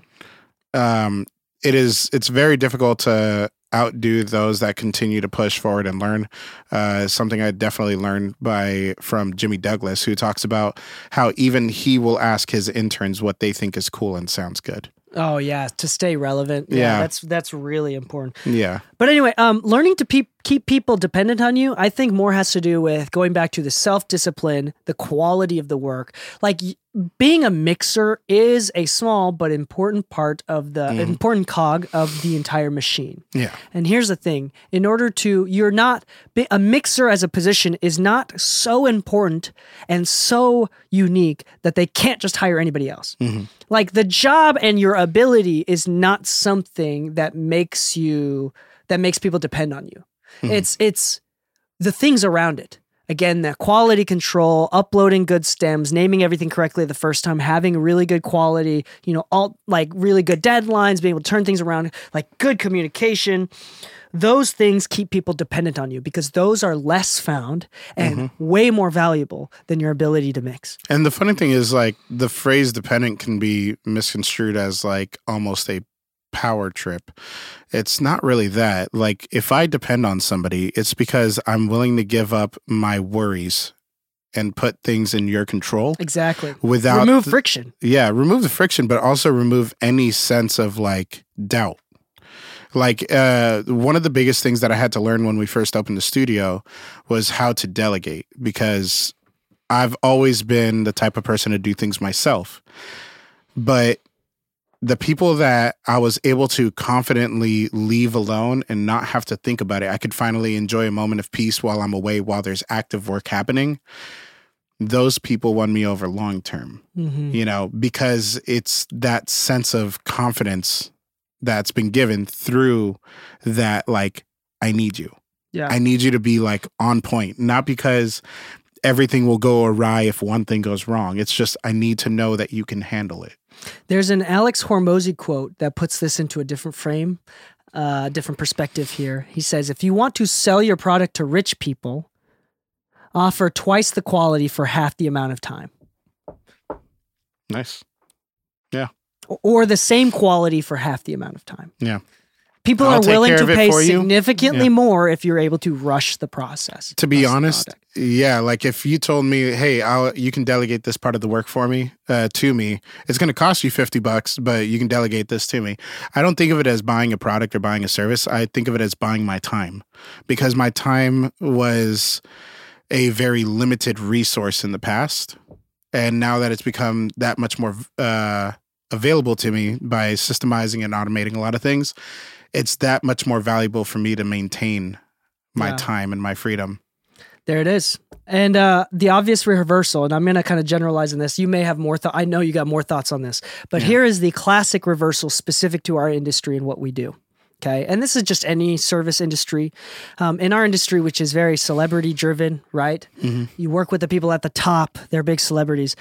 Um, it is. It's very difficult to outdo those that continue to push forward and learn. Uh, something I definitely learned by from Jimmy Douglas, who talks about how even he will ask his interns what they think is cool and sounds good. Oh yeah, to stay relevant. Yeah, Yeah. that's that's really important. Yeah. But anyway, um, learning to pe- keep people dependent on you, I think more has to do with going back to the self-discipline, the quality of the work. Like y- being a mixer is a small but important part of the important cog of the entire machine. Yeah. And here's the thing: in order to, you're not a mixer as a position is not so important and so unique that they can't just hire anybody else. Like the job and your ability is not something that makes you that makes people depend on you. It's it's the things around it. Again, that quality control, uploading good stems, naming everything correctly the first time, having really good quality, you know, all like really good deadlines, being able to turn things around, like good communication. Those things keep people dependent on you because those are less found and way more valuable than your ability to mix. And the funny thing is, like, the phrase dependent can be misconstrued as like almost a power trip. It's not really that. Like, if I depend on somebody, it's because I'm willing to give up my worries and put things in your control. Exactly. Without remove friction. Yeah, remove the friction, but also remove any sense of like doubt. Like uh, one of the biggest things that I had to learn when we first opened the studio was how to delegate, because I've always been the type of person to do things myself. But the people that I was able to confidently leave alone and not have to think about it, I could finally enjoy a moment of peace while I'm away, while there's active work happening. Those people won me over long term, Mm-hmm. you know, because it's that sense of confidence that's been given through that, like, I need you. Yeah. I need you to be like on point, not because everything will go awry if one thing goes wrong. It's just, I need to know that you can handle it. There's an Alex Hormozy quote that puts this into a different frame, a uh, different perspective here. He says, if you want to sell your product to rich people, offer twice the quality for half the amount of time. Nice. Yeah. Or the same quality for half the amount of time. Yeah. People I'll are take willing care to of it pay for you. significantly Yeah. more if you're able to rush the process. To be rush the honest, product. yeah, like if you told me, hey, I'll, you can delegate this part of the work for me, uh, to me, it's going to cost you fifty bucks, but you can delegate this to me. I don't think of it as buying a product or buying a service. I think of it as buying my time, because my time was a very limited resource in the past. And now that it's become that much more uh, available to me by systemizing and automating a lot of things, it's that much more valuable for me to maintain my Yeah. time and my freedom. There it is. And uh, the obvious reversal, and I'm going to kind of generalize in this. You may have more thought. I know you got more thoughts on this, but Yeah. here is the classic reversal specific to our industry and what we do. Okay. And this is just any service industry. Um, in our industry, which is very celebrity driven, right? Mm-hmm. You work with the people at the top, they're big celebrities.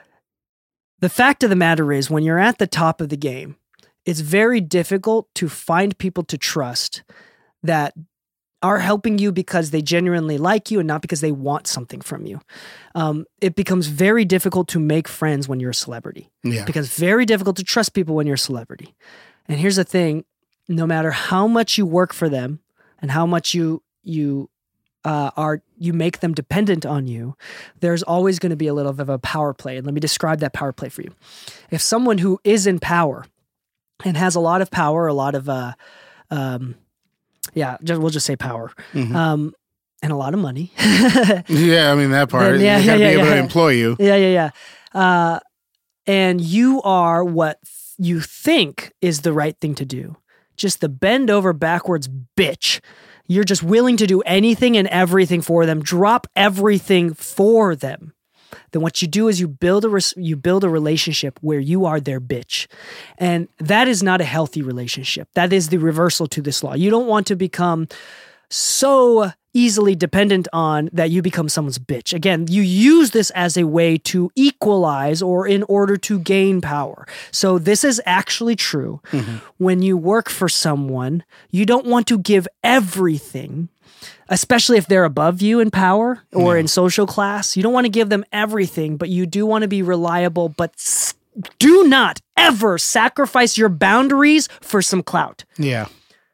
The fact of the matter is, when you're at the top of the game, it's very difficult to find people to trust that are helping you because they genuinely like you and not because they want something from you. Um, it becomes very difficult to make friends when you're a celebrity. Yeah. It becomes very difficult to trust people when you're a celebrity. And here's the thing, no matter how much you work for them and how much you you uh, are you make them dependent on you, there's always going to be a little bit of a power play. And let me describe that power play for you. If someone who is in power and has a lot of power, a lot of uh, um, yeah, just, we'll just say power, Mhm. um, and a lot of money. Yeah, I mean, that part. Then, yeah, you gotta yeah, be able yeah. to employ you. Yeah, yeah, yeah. Uh, and you are what you think is the right thing to do. Just the bend over backwards bitch. You're just willing to do anything and everything for them. Drop everything for them. Then what you do is you build a res- you build a relationship where you are their bitch. And that is not a healthy relationship. That is the reversal to this law. You don't want to become so easily dependent on that you become someone's bitch. Again, you use this as a way to equalize or in order to gain power. So this is actually true. Mm-hmm. When you work for someone, you don't want to give everything, especially if they're above you in power or yeah. in social class. You don't want to give them everything, but you do want to be reliable, but s- do not ever sacrifice your boundaries for some clout. Yeah.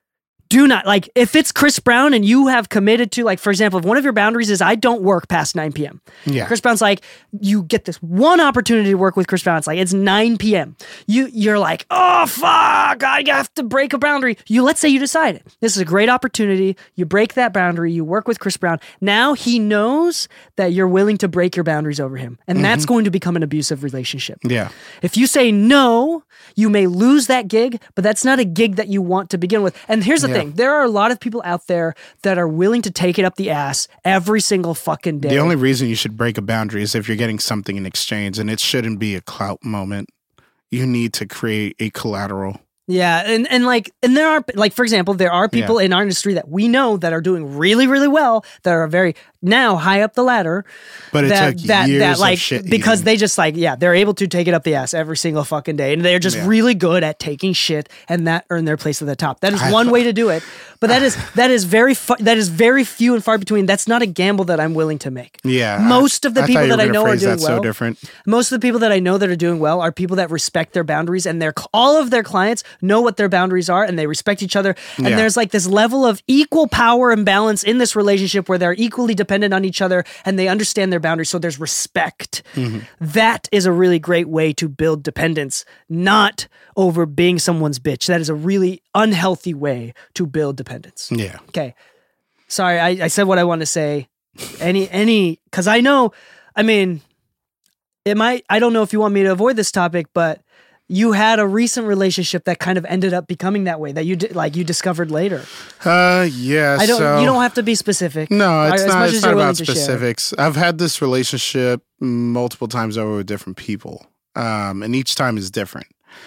Do not, like, if it's Chris Brown and you have committed to, like, for example, if one of your boundaries is I don't work past nine p.m. Yeah. Chris Brown's like, you get this one opportunity to work with Chris Brown. It's like, it's nine p.m. You, you're like, oh, fuck, I have to break a boundary. You, let's say you decide it. This is a great opportunity. You break that boundary. You work with Chris Brown. Now he knows that you're willing to break your boundaries over him. And mm-hmm. that's going to become an abusive relationship. Yeah. If you say no, you may lose that gig, but that's not a gig that you want to begin with. And here's the yeah. thing. There are a lot of people out there that are willing to take it up the ass every single fucking day. The only reason you should break a boundary is if you're getting something in exchange, and it shouldn't be a clout moment. You need to create a collateral. Yeah, and, and like, and there are, like, for example, there are people yeah. in our industry that we know that are doing really, really well, that are very, now high up the ladder. But it that, took that, years that, like, of shit because eating. they just, like, yeah, they're able to take it up the ass every single fucking day, and they're just yeah. really good at taking shit, and that earn their place at the top. That is I, one way to do it, but that is, that is very, fu- that is very few and far between. That's not a gamble that I'm willing to make. Yeah. Most of the I, people I that I know are doing that well. So different. Most of the people that I know that are doing well are people that respect their boundaries, and their all of their clients know what their boundaries are, and they respect each other. And yeah. there's like this level of equal power and balance in this relationship where they're equally dependent on each other and they understand their boundaries. So there's respect. Mm-hmm. That is a really great way to build dependence, not over being someone's bitch. That is a really unhealthy way to build dependence. Yeah. Okay. Sorry, I, I said what I want to say. Any, any, because I know, I mean, it might, I don't know if you want me to avoid this topic, but you had a recent relationship that kind of ended up becoming that way, that you did, like you discovered later. Uh, yeah. I don't. So, you don't have to be specific. No, it's as not. Much It's as not you're about willing to specifics. I've had this relationship multiple times over with different people, um, and each time is different.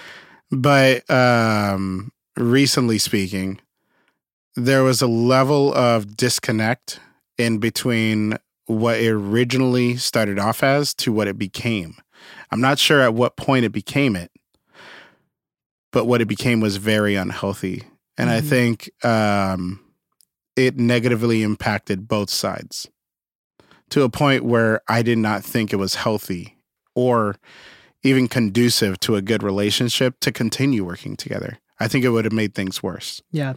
But um, recently speaking, there was a level of disconnect in between what it originally started off as to what it became. I'm not sure at what point it became it. But what it became was very unhealthy. And mm-hmm. I think um, it negatively impacted both sides to a point where I did not think it was healthy or even conducive to a good relationship to continue working together. I think it would have made things worse. Yeah.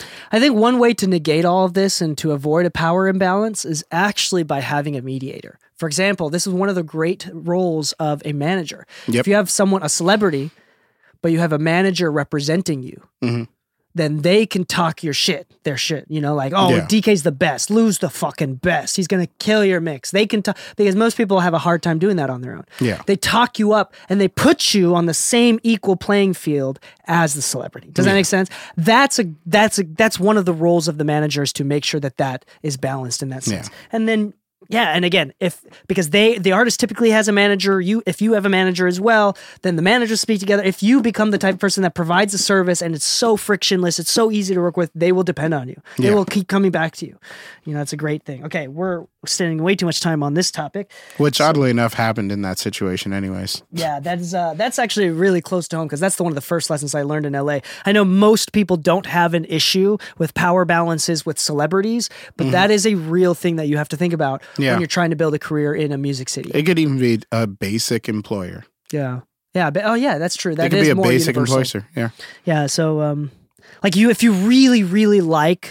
I think one way to negate all of this and to avoid a power imbalance is actually by having a mediator. For example, this is one of the great roles of a manager. Yep. If you have someone, a celebrity, but you have a manager representing you, mm-hmm. then they can talk your shit, their shit, you know, like, oh, yeah. D K's the best, Lou's the fucking best. He's going to kill your mix. They can talk, because most people have a hard time doing that on their own. Yeah. They talk you up and they put you on the same equal playing field as the celebrity. Does that yeah. make sense? That's a, that's a, that's one of the roles of the managers to make sure that that is balanced in that sense. Yeah. And then, yeah, and again, if because they the artist typically has a manager, you if you have a manager as well, then the managers speak together. If you become the type of person that provides a service and it's so frictionless, it's so easy to work with, they will depend on you. They yeah. will keep coming back to you. You know, it's a great thing. Okay, we're spending way too much time on this topic, which so, oddly enough happened in that situation, anyways. Yeah, that's uh, that's actually really close to home because that's the one of the first lessons I learned in L A. I know most people don't have an issue with power balances with celebrities, but mm-hmm. that is a real thing that you have to think about. Yeah. When you're trying to build a career in a music city. It could even be a basic employer. Yeah. Yeah. But, oh, yeah, that's true. That it could is be a more basic universal. employer. Yeah. Yeah. So, um, like you, if you really, really like,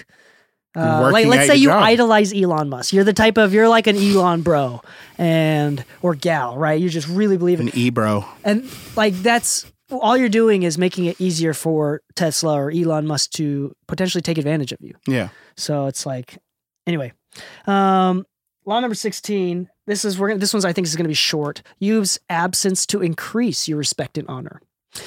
uh, like, let's say you job. idolize Elon Musk. You're the type of, you're like an Elon bro and, or gal, right? You just really believe in an e-bro. And like, that's, all you're doing is making it easier for Tesla or Elon Musk to potentially take advantage of you. Yeah. So it's like, anyway, um, law number sixteen. This is we're gonna, this one's I think is going to be short. Use absence to increase your respect and honor.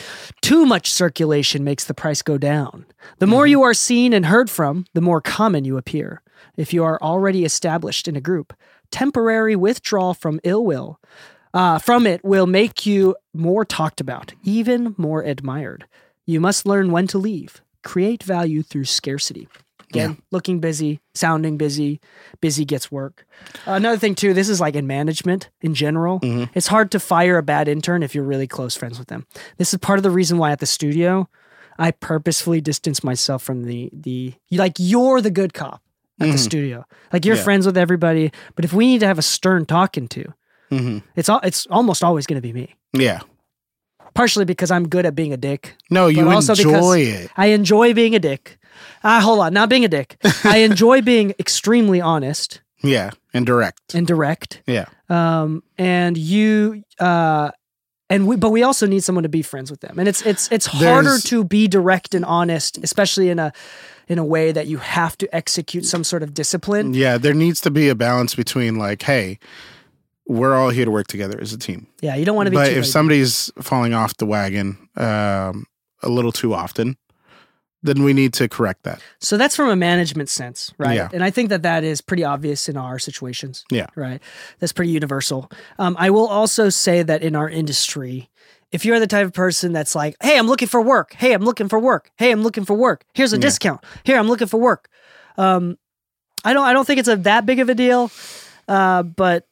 Too much circulation makes the price go down. The more you are seen and heard from, the more common you appear. If you are already established in a group, temporary withdrawal from ill will uh, from it will make you more talked about, even more admired. You must learn when to leave. Create value through scarcity. Again, Yeah. looking busy, sounding busy, busy gets work. Uh, another thing too, this is like in management in general. Mm-hmm. It's hard to fire a bad intern if you're really close friends with them. This is part of the reason why at the studio, I purposefully distance myself from the, the like you're the good cop at Mhm. the studio. Like you're Yeah. friends with everybody, but if we need to have a stern talking to, hmm it's all, it's almost always going to be me. Yeah. Partially because I'm good at being a dick. No, you But also enjoy because it. I enjoy being a dick. Ah, hold on, not being a dick. I enjoy being extremely honest Yeah. And direct. and direct. Yeah. Um, and you, uh, and we, but we also need someone to be friends with them. And it's it's it's harder There's- to be direct and honest, especially in a in a way that you have to execute some sort of discipline. Yeah. There needs to be a balance between like, hey, we're all here to work together as a team. Yeah, you don't want to be. But too if lazy. somebody's falling off the wagon um, a little too often, then we need to correct that. So that's from a management sense, right? Yeah. And I think that that is pretty obvious in our situations. Yeah. Right. That's pretty universal. Um, I will also say that in our industry, if you're the type of person that's like, hey, I'm looking for work. Hey, I'm looking for work. Hey, I'm looking for work. Here's a Yeah. discount. Here, I'm looking for work. Um, I don't I don't think it's a that big of a deal. Uh, but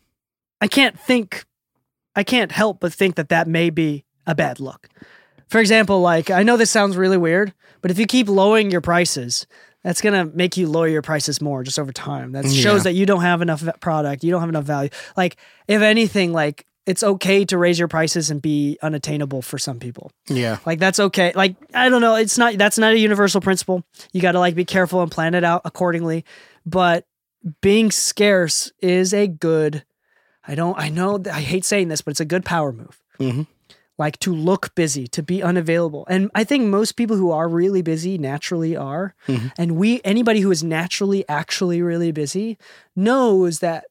I can't think I can't help but think that that may be a bad look. For example, like I know this sounds really weird, but if you keep lowering your prices, that's going to make you lower your prices more just over time. That Yeah. shows that you don't have enough va- product, you don't have enough value. Like if anything, like it's okay to raise your prices and be unattainable for some people. Yeah. Like that's okay. Like I don't know, it's not that's not a universal principle. You got to like be careful and plan it out accordingly. But being scarce is a good I don't I know that I hate saying this, but it's a good power move. Mhm. Like to look busy, to be unavailable. And I think most people who are really busy naturally are. Mhm. And we anybody who is naturally actually really busy knows that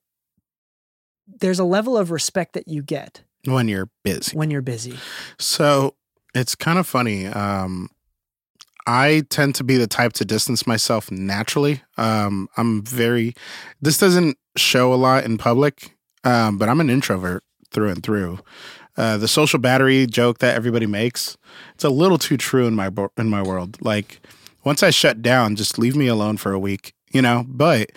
there's a level of respect that you get When you're busy. when you're busy. So it's kind of funny. Um, I tend to be the type to distance myself naturally. Um, I'm very, this doesn't show a lot in public, um, but I'm an introvert through and through. Uh, the social battery joke that everybody makes, it's a little too true in my bo- in my world. Like once I shut down, just leave me alone for a week, you know. But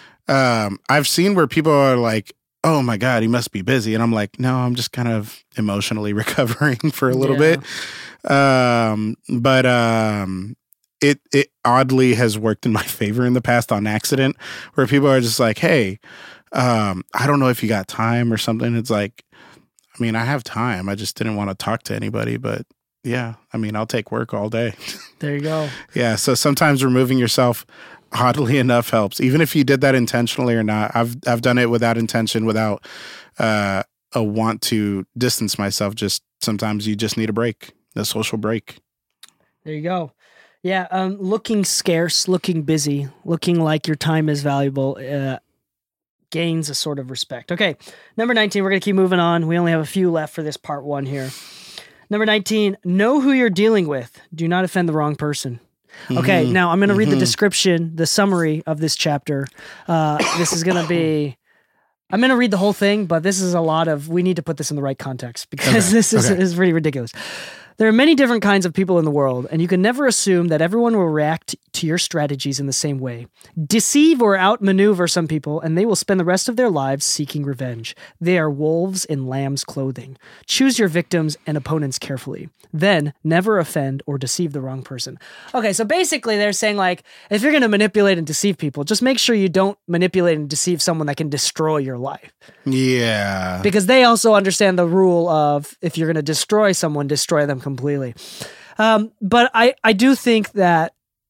um, I've seen where people are like, "Oh my God, he must be busy," and I'm like, "No, I'm just kind of emotionally recovering for a little Yeah. bit." Um, but um, it it oddly has worked in my favor in the past on accident, where people are just like, "Hey, um, I don't know if you got time or something." It's like, I mean, I have time. I just didn't want to talk to anybody, but yeah, I mean, I'll take work all day. There you go. Yeah. So sometimes removing yourself, oddly enough, helps. Even if you did that intentionally or not. I've I've done it without intention, without uh, a want to distance myself. Just sometimes you just need a break, a social break. There you go. Yeah, um, looking scarce, looking busy, looking like your time is valuable uh, gains a sort of respect. Okay, number nineteen, we're going to keep moving on. We only have a few left for this part one here. Number nineteen, know who you're dealing with. Do not offend the wrong person. Okay, Mhm. now I'm going to read the Mhm. description, the summary of this chapter. Uh, this is going to be, I'm going to read the whole thing, but this is a lot of, we need to put this in the right context because Okay, this is, okay. is pretty ridiculous. There are many different kinds of people in the world, and you can never assume that everyone will react to your strategies in the same way. Deceive or outmaneuver some people, and they will spend the rest of their lives seeking revenge. They are wolves in lamb's clothing. Choose your victims and opponents carefully. Then, never offend or deceive the wrong person. Okay, so basically they're saying, like, if you're going to manipulate and deceive people, just make sure you don't manipulate and deceive someone that can destroy your life. Yeah. Because they also understand the rule of if you're going to destroy someone, destroy them completely. Um, but I, I do think that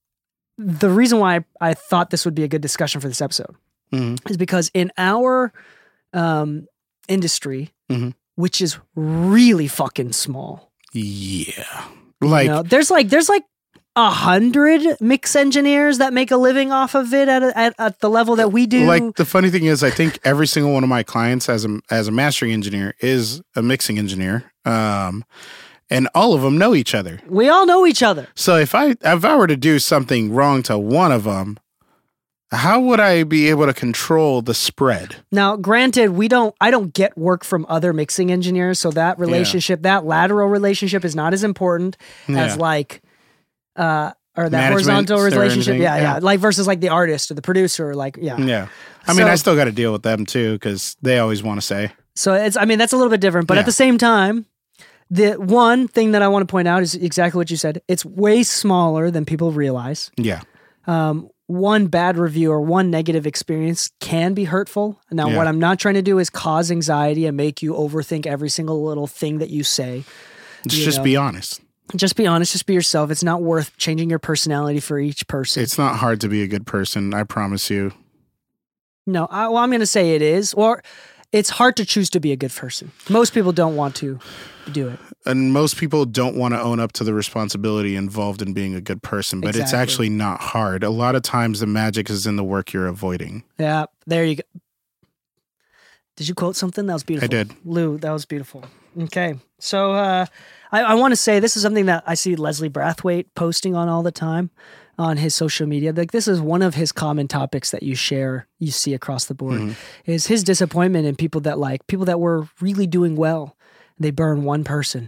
the reason why I, I thought this would be a good discussion for this episode Mhm. is because in our um, industry, Mhm. which is really fucking small, Yeah. Like, you know, there's like there's like a hundred mix engineers that make a living off of it at, a, at at the level that we do. Like the funny thing is, I think every single one of my clients as a as a mastering engineer is a mixing engineer, um, and all of them know each other. We all know each other. So if I if I were to do something wrong to one of them, how would I be able to control the spread? Now, granted, we don't. I don't get work from other mixing engineers, so that relationship, that lateral relationship, is not as important as Yeah. like uh, or that Management horizontal or relationship. anything, Yeah, yeah, yeah. Like versus like the artist or the producer, or like yeah. Yeah. I mean, So- I still got to deal with them too because they always want to say. So it's, I mean, that's a little bit different, but Yeah. at the same time, the one thing that I want to point out is exactly what you said. It's way smaller than people realize. Yeah. Um, one bad review or one negative experience can be hurtful. Now, Yeah. what I'm not trying to do is cause anxiety and make you overthink every single little thing that you say. Just, You just know. be honest. Just be honest, just be yourself. It's not worth changing your personality for each person. It's not hard to be a good person. I promise you. no, I, well, I'm going to say it is, or it's hard to choose to be a good person. Most people don't want to do it. And most people don't want to own up to the responsibility involved in being a good person, but it's Exactly. actually not hard. A lot of times the magic is in the work you're avoiding. Yeah, there you go. Did you quote something? That was beautiful. I did. Lou, that was beautiful. Okay. So uh, I, I want to say this is something that I see Leslie Brathwaite posting on all the time on his social media. Like this is one of his common topics that you share, you see across the board, Mhm. is his disappointment in people that like, people that were really doing well. They burn one person.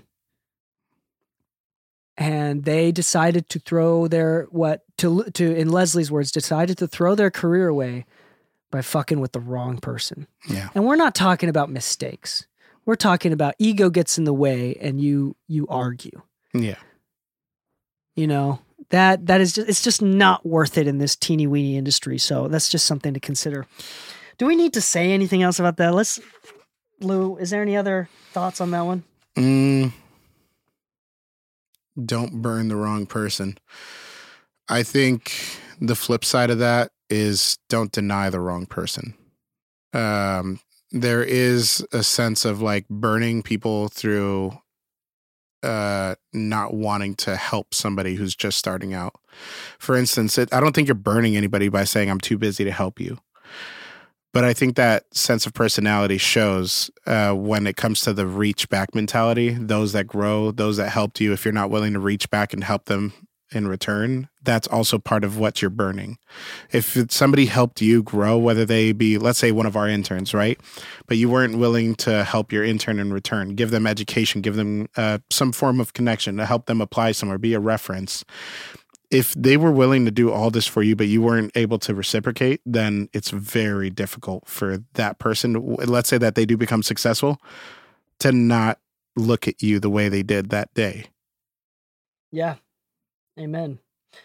And they decided to throw their, what, to, to in Leslie's words, decided to throw their career away by fucking with the wrong person. Yeah. And we're not talking about mistakes. We're talking about ego gets in the way and you you argue. Yeah. You know, that that is just, it's just not worth it in this teeny weeny industry. So that's just something to consider. Do we need to say anything else about that? Let's, Lou, is there any other thoughts on that one? Mm, don't burn the wrong person. I think the flip side of that is don't deny the wrong person. Um, there is a sense of like burning people through uh, not wanting to help somebody who's just starting out. For instance, it, I don't think you're burning anybody by saying I'm too busy to help you. But I think that sense of personality shows uh, when it comes to the reach back mentality, those that grow, those that helped you, if you're not willing to reach back and help them in return, that's also part of what you're burning. If it's somebody helped you grow, whether they be, let's say, one of our interns, right? But you weren't willing to help your intern in return, give them education, give them uh, some form of connection to help them apply somewhere, be a reference. If they were willing to do all this for you, but you weren't able to reciprocate, then it's very difficult for that person, let's say that they do become successful, to not look at you the way they did that day. Yeah. Amen.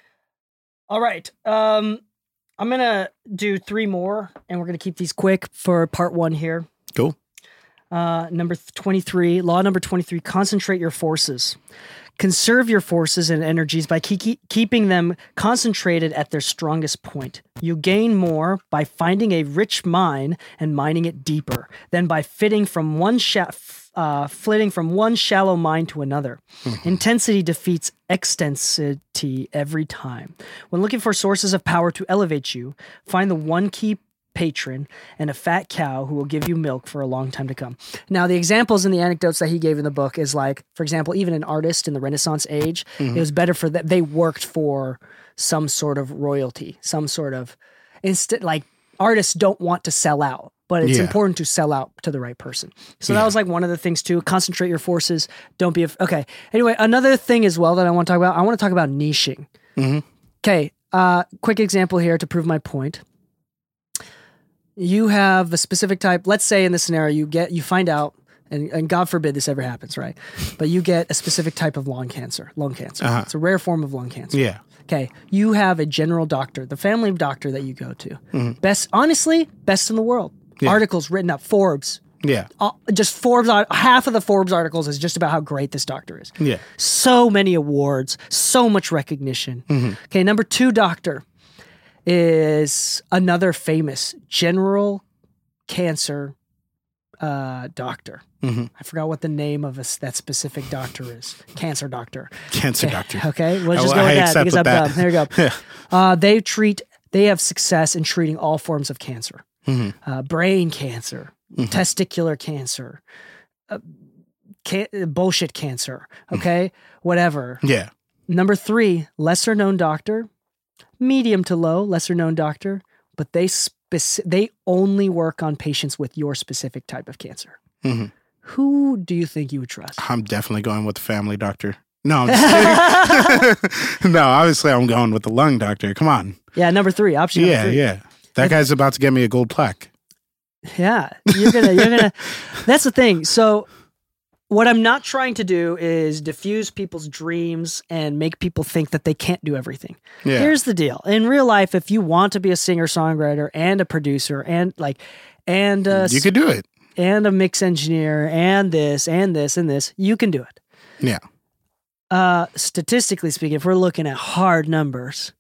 All right. Um, I'm going to do three more and we're going to keep these quick for part one here. Cool. Uh, number twenty-three, law number twenty-three, concentrate your forces. Conserve your forces and energies by keep, keeping them concentrated at their strongest point. You gain more by finding a rich mine and mining it deeper than by fitting from one sha- uh, flitting from one shallow mine to another. Mm-hmm. Intensity defeats extensity every time. When looking for sources of power to elevate you, find the one key patron and a fat cow who will give you milk for a long time to come. Now, the examples and the anecdotes that he gave in the book is like, for example, even an artist in the Renaissance age, mm-hmm. it was better for that. They worked for some sort of royalty, some sort of instant, like artists don't want to sell out, but it's yeah. important to sell out to the right person. So yeah. that was like one of the things too. Concentrate your forces. Don't be, a, okay. Anyway, another thing as well that I want to talk about, I want to talk about niching. Mm-hmm. Okay. Uh, quick example here to prove my point. You have a specific type, let's say in this scenario, you get, you find out, and, and God forbid this ever happens, right? But you get a specific type of lung cancer, lung cancer. Uh-huh. It's a rare form of lung cancer. Yeah. Okay. You have a general doctor, the family doctor that you go to. Mm-hmm. Best, honestly, best in the world. Yeah. Articles written up, Forbes. Yeah. Uh, just Forbes, half of the Forbes articles is just about how great this doctor is. Yeah. So many awards, so much recognition. Mm-hmm. Okay. Number two doctor is another famous general cancer uh, doctor. Mm-hmm. I forgot what the name of a, that specific doctor is. Cancer doctor. Cancer okay. doctor. Okay, we'll just I, go with I that because I'm that. dumb. There you go. yeah. uh, they treat. They have success in treating all forms of cancer. Mm-hmm. Uh, brain cancer, mm-hmm. testicular cancer, uh, can- bullshit cancer. Okay, mm-hmm. whatever. Yeah. Number three, lesser known doctor. Medium to low, lesser known doctor, but they speci- they only work on patients with your specific type of cancer. Mm-hmm. Who do you think you would trust? I'm definitely going with the family doctor. No, I'm just kidding. No, obviously I'm going with the lung doctor. Come on. Yeah, number three. Option number Yeah, three. yeah. That guy's about to get me a gold plaque. Yeah, you're gonna, you're gonna. That's the thing. So, what I'm not trying to do is diffuse people's dreams and make people think that they can't do everything. Yeah. Here's the deal: in real life, if you want to be a singer songwriter and a producer and like, and a, You could do it. and a mix engineer and this and this and this, you can do it. Yeah. Uh, statistically speaking, if we're looking at hard numbers,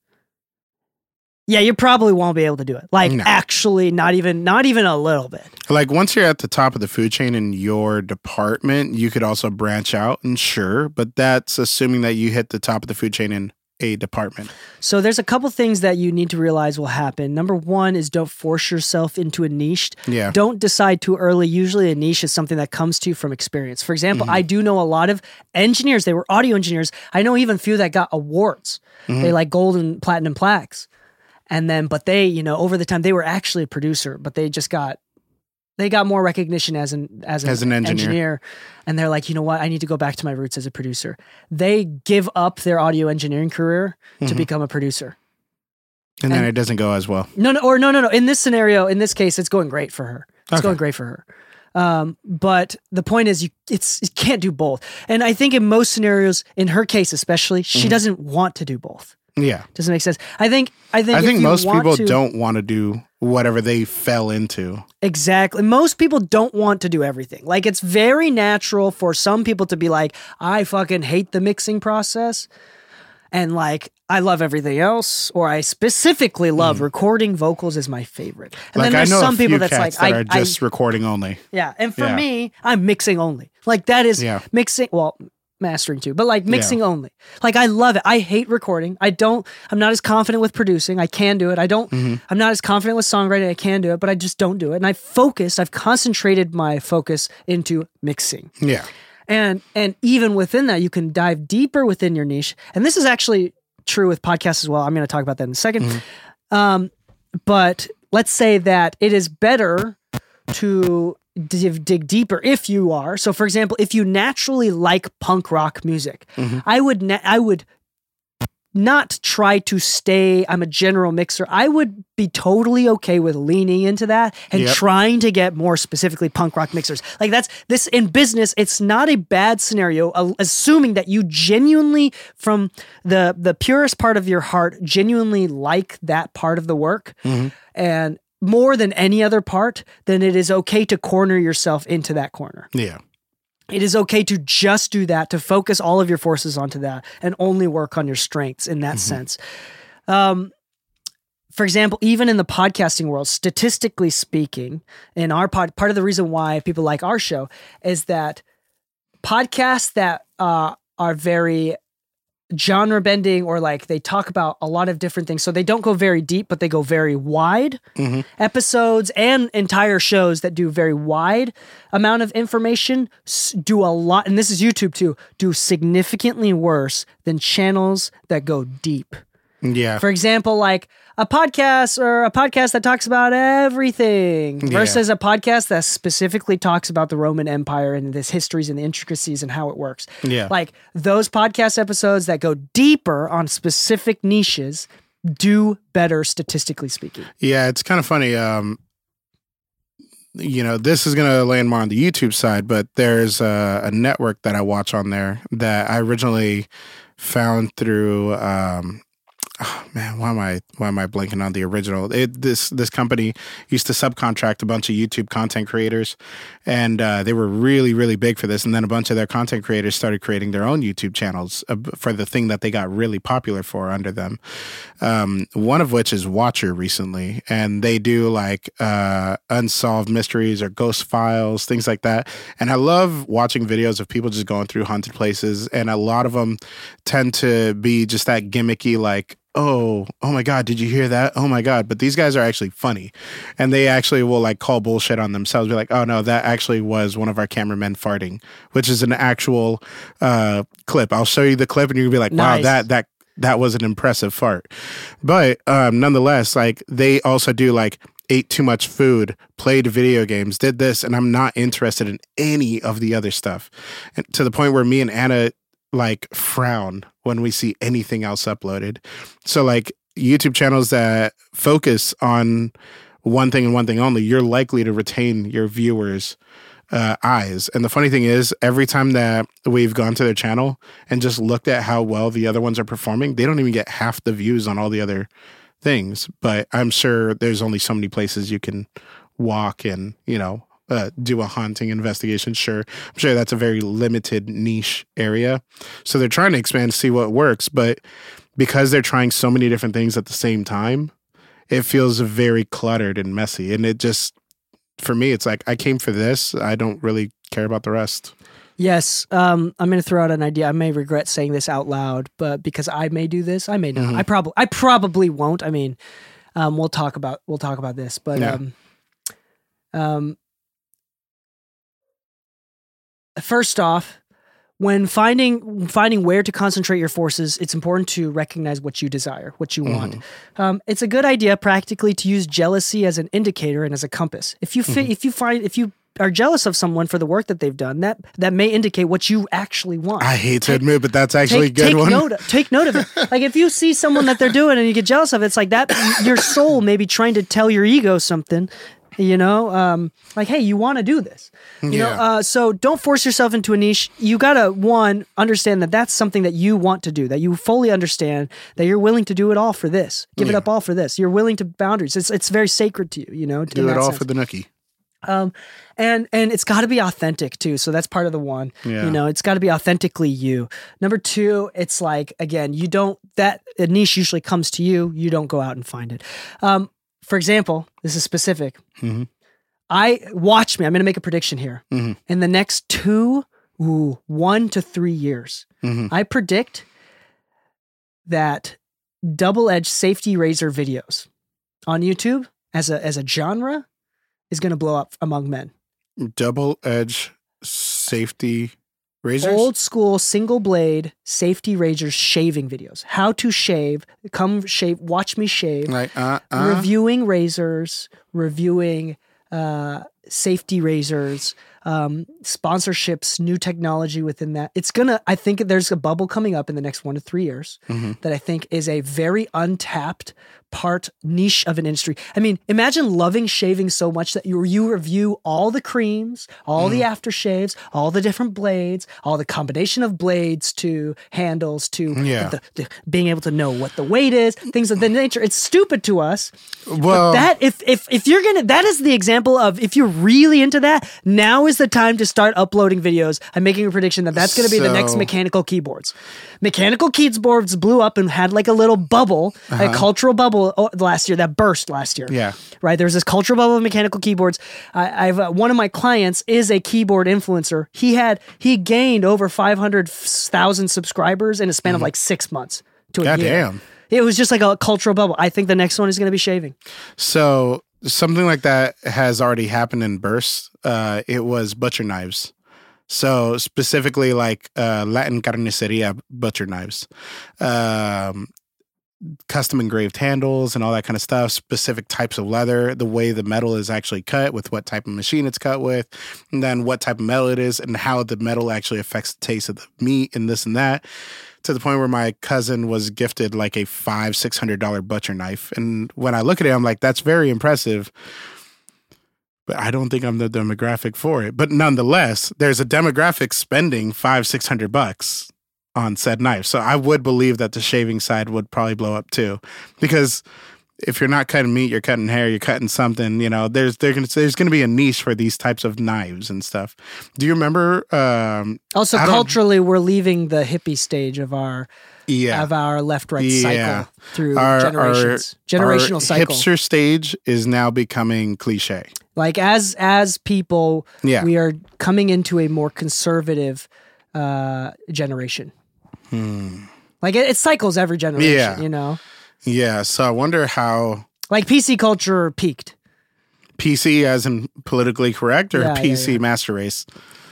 yeah, you probably won't be able to do it. Like, No. actually, not even, not even a little bit. Like once you're at the top of the food chain in your department, you could also branch out and sure, but that's assuming that you hit the top of the food chain in a department. So there's a couple things that you need to realize will happen. Number one is don't force yourself into a niche. Yeah. Don't decide too early. Usually a niche is something that comes to you from experience. For example, Mm-hmm. I do know a lot of engineers. They were audio engineers. I know even a few that got awards. Mm-hmm. They like gold and platinum plaques. And then, but they, you know, over the time, they were actually a producer, but they just got, they got more recognition as an as an, As an engineer. And they're like, you know what? I need to go back to my roots as a producer. They give up their audio engineering career to Mhm. become a producer. And then And- it doesn't go as well. No, no, or no, no, no. In this scenario, in this case, it's going great for her. It's Okay. going great for her. Um, but the point is, you it's you can't do both. And I think in most scenarios, in her case especially, she Mhm. doesn't want to do both. Yeah. Doesn't make sense. I think. I think. I if think you most want people to- don't want to do whatever they fell into. Exactly. Most people don't want to do everything. Like, it's very natural for some people to be like, I fucking hate the mixing process. And like, I love everything else. Or I specifically love recording vocals is my favorite. And Mm. Like then I there's know some a few people that's cats like, that I, are just recording only. I, yeah. And for Yeah. me, I'm mixing only. Like, that is Yeah. mixing, well, mastering too, but like mixing only. Like, I love it. I hate recording. I don't, I'm not as confident with producing. I can do it. I don't, Mm-hmm. I'm not as confident with songwriting. I can do it, but I just don't do it. And I focused, I've concentrated my focus into mixing. Yeah. And, and even within that, you can dive deeper within your niche. And this is actually true with podcasts as well. I'm going to talk about that in a second. Mm-hmm. Um, but let's say that it is better to dig, dig deeper if you are. So, for example, if you naturally like punk rock music, Mm-hmm. I would na- I would not try to stay. I'm a general mixer. I would be totally okay with leaning into that and Yep. trying to get more specifically punk rock mixers. Like, that's this in business. It's not a bad scenario, uh, assuming that you genuinely, from the the purest part of your heart, genuinely like that part of the work, Mm-hmm. and more than any other part, then it is okay to corner yourself into that corner. Yeah. It is okay to just do that, to focus all of your forces onto that and only work on your strengths in that sense. Um, for example, even in the podcasting world, statistically speaking, in our pod, part of the reason why people like our show is that podcasts that uh, are very genre bending, or like they talk about a lot of different things. So they don't go very deep, but they go very wide. Mm-hmm. Episodes and entire shows that do very wide amount of information s- do a lot. And this is YouTube too, do significantly worse than channels that go deep. Yeah. For example, like a podcast or a podcast that talks about everything Yeah. versus a podcast that specifically talks about the Roman Empire and its histories and the intricacies and how it works. Yeah. Like those podcast episodes that go deeper on specific niches do better statistically speaking. Yeah, it's kind of funny. Um, you know, this is going to land more on the YouTube side, but there's a, a network that I watch on there that I originally found through. Um, oh man, why am I why am I blanking on the original? It, this this company used to subcontract a bunch of YouTube content creators, and uh, they were really really big for this. And then a bunch of their content creators started creating their own YouTube channels uh, for the thing that they got really popular for under them. Um, one of which is Watcher recently, and they do like uh, unsolved mysteries or ghost files, things like that. And I love watching videos of people just going through haunted places, and a lot of them tend to be just that gimmicky, like, oh, oh my God, did you hear that? Oh my God. But these guys are actually funny, and they actually will like call bullshit on themselves. Be like, oh no, that actually was one of our cameramen farting, which is an actual uh, clip. I'll show you the clip, and you'll be like, wow, Nice. that that. That was an impressive fart. But um, nonetheless, like they also do like ate too much food, played video games, did this, and I'm not interested in any of the other stuff. And to the point where me and Anna like frown when we see anything else uploaded. So like YouTube channels that focus on one thing and one thing only, you're likely to retain your viewers' uh, eyes. And the funny thing is, every time that we've gone to their channel and just looked at how well the other ones are performing, they don't even get half the views on all the other things. But I'm sure there's only so many places you can walk and, you know, uh, do a haunting investigation. Sure. I'm sure that's a very limited niche area. So they're trying to expand to see what works. But because they're trying so many different things at the same time, it feels very cluttered and messy. And it just, for me, it's like, I came for this. I don't really care about the rest. Yes. Um, I'm going to throw out an idea. I may regret saying this out loud, but because I may do this, I may not. Mm-hmm. I probably, I probably won't. I mean, um, we'll talk about, we'll talk about this, but, yeah. um, um, first off, when finding finding where to concentrate your forces, it's important to recognize what you desire, what you want. Mm-hmm. Um, it's a good idea practically to use jealousy as an indicator and as a compass. If you fi- mm-hmm. if you find if you are jealous of someone for the work that they've done, that that may indicate what you actually want. I hate to take, admit, but that's actually take, a good take one. Note, take note of it. Like if you see someone that they're doing and you get jealous of it, it's like that. Your soul may be trying to tell your ego something. You know, um, like, hey, you want to do this, you yeah. know, uh, so don't force yourself into a niche. You got to, one, understand that that's something that you want to do, that you fully understand that you're willing to do it all for this, give yeah. it up all for this. You're willing to boundaries. It's it's very sacred to you, you know, do it all sense. For the nookie. Um, and, and it's got to be authentic too. So that's part of the one, yeah. you know, it's got to be authentically you. Number two, it's like, again, you don't, that a niche usually comes to you. You don't go out and find it. Um, For example, this is specific. Mm-hmm. I watch me. I'm going to make a prediction here. Mm-hmm. In the next two, ooh, one to three years, mm-hmm. I predict that double-edged safety razor videos on YouTube as a as a genre is going to blow up among men. Double-edged safety razors? Old school single blade safety razors shaving videos. How to shave. Come shave. Watch me shave. Like, uh, uh. Reviewing razors. Reviewing uh, safety razors. Um, sponsorships. New technology within that. It's gonna. I think there's a bubble coming up in the next one to three years mm-hmm. that I think is a very untapped part niche of an industry. I mean, imagine loving shaving so much that you you review all the creams, all mm. the aftershaves, all the different blades, all the combination of blades to handles to yeah. the, the, being able to know what the weight is, things of that nature. It's stupid to us. Well, but that if if if you're gonna, that is the example of if you're really into that. Now is the time to start uploading videos. I'm making a prediction that that's going to be so, the next mechanical keyboards. Mechanical keyboards blew up and had like a little bubble, uh-huh. a cultural bubble. Last year that burst last year. Yeah. Right. There's this cultural bubble of mechanical keyboards. I, I've uh, one of my clients is a keyboard influencer. He had he gained over five hundred thousand subscribers in a span mm-hmm. of like six months to a God year. Damn. It was just like a cultural bubble. I think the next one is going to be shaving. So something like that has already happened in bursts. Uh, it was butcher knives. So specifically like uh, Latin carniceria butcher knives. Um, custom engraved handles and all that kind of stuff, specific types of leather, the way the metal is actually cut with what type of machine it's cut with, and then what type of metal it is and how the metal actually affects the taste of the meat and this and that, to the point where my cousin was gifted like a five, six hundred dollar butcher knife. And when I look at it, I'm like, that's very impressive. But I don't think I'm the demographic for it. But nonetheless, there's a demographic spending five, six hundred bucks on said knife. So I would believe that the shaving side would probably blow up too, because if you're not cutting meat, you're cutting hair, you're cutting something, you know, there's there's gonna, there's going to be a niche for these types of knives and stuff. Do you remember? Um, also, culturally, we're leaving the hippie stage of our yeah. of our left-right yeah. cycle through our, generations. Our, Generational our cycle. Hipster stage is now becoming cliche. Like as as people, yeah. we are coming into a more conservative uh, generation. Hmm. Like it, it cycles every generation, yeah. you know? Yeah. So I wonder how. Like P C culture peaked. P C as in politically correct or yeah, P C yeah, yeah. master race?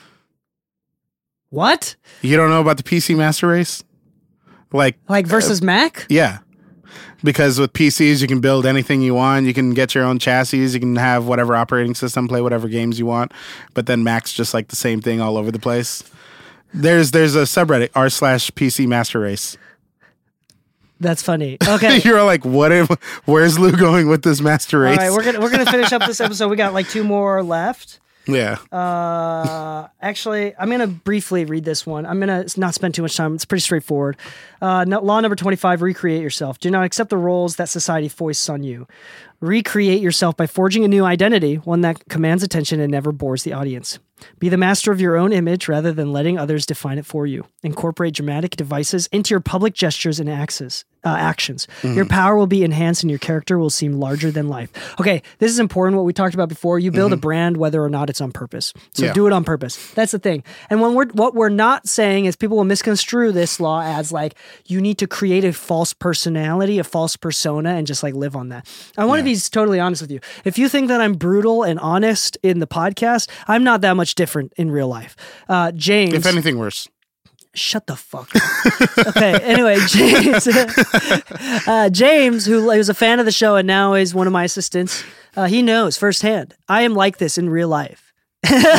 What? You don't know about the P C master race? Like, like versus uh, Mac? Yeah. Because with P Cs, you can build anything you want. You can get your own chassis. You can have whatever operating system, play whatever games you want. But then Mac's just like the same thing all over the place. There's there's a subreddit r slash P C Master Race. That's funny. Okay. You're like, what if, where's Lou going with this Master Race? All right, we're gonna we're gonna finish up this episode. We got like two more left. Yeah. Uh, actually, I'm gonna briefly read this one. I'm gonna not spend too much time. It's pretty straightforward. Uh, no, law number twenty-five: recreate yourself. Do not accept the roles that society foists on you. Recreate yourself by forging a new identity, one that commands attention and never bores the audience. Be the master of your own image rather than letting others define it for you. Incorporate dramatic devices into your public gestures and axes, uh, actions. Mm-hmm. Your power will be enhanced and your character will seem larger than life. Okay, this is important, what we talked about before. You build mm-hmm. a brand whether or not it's on purpose. So yeah. do it on purpose. That's the thing. And when we're what we're not saying is people will misconstrue this law as like you need to create a false personality, a false persona, and just like live on that. I want to yeah. be totally honest with you. If you think that I'm brutal and honest in the podcast, I'm not that much different in real life. Uh, James. If anything worse. Shut the fuck up. Okay, anyway, James, uh, James, who was a fan of the show and now is one of my assistants, uh, he knows firsthand, I am like this in real life. Lou, am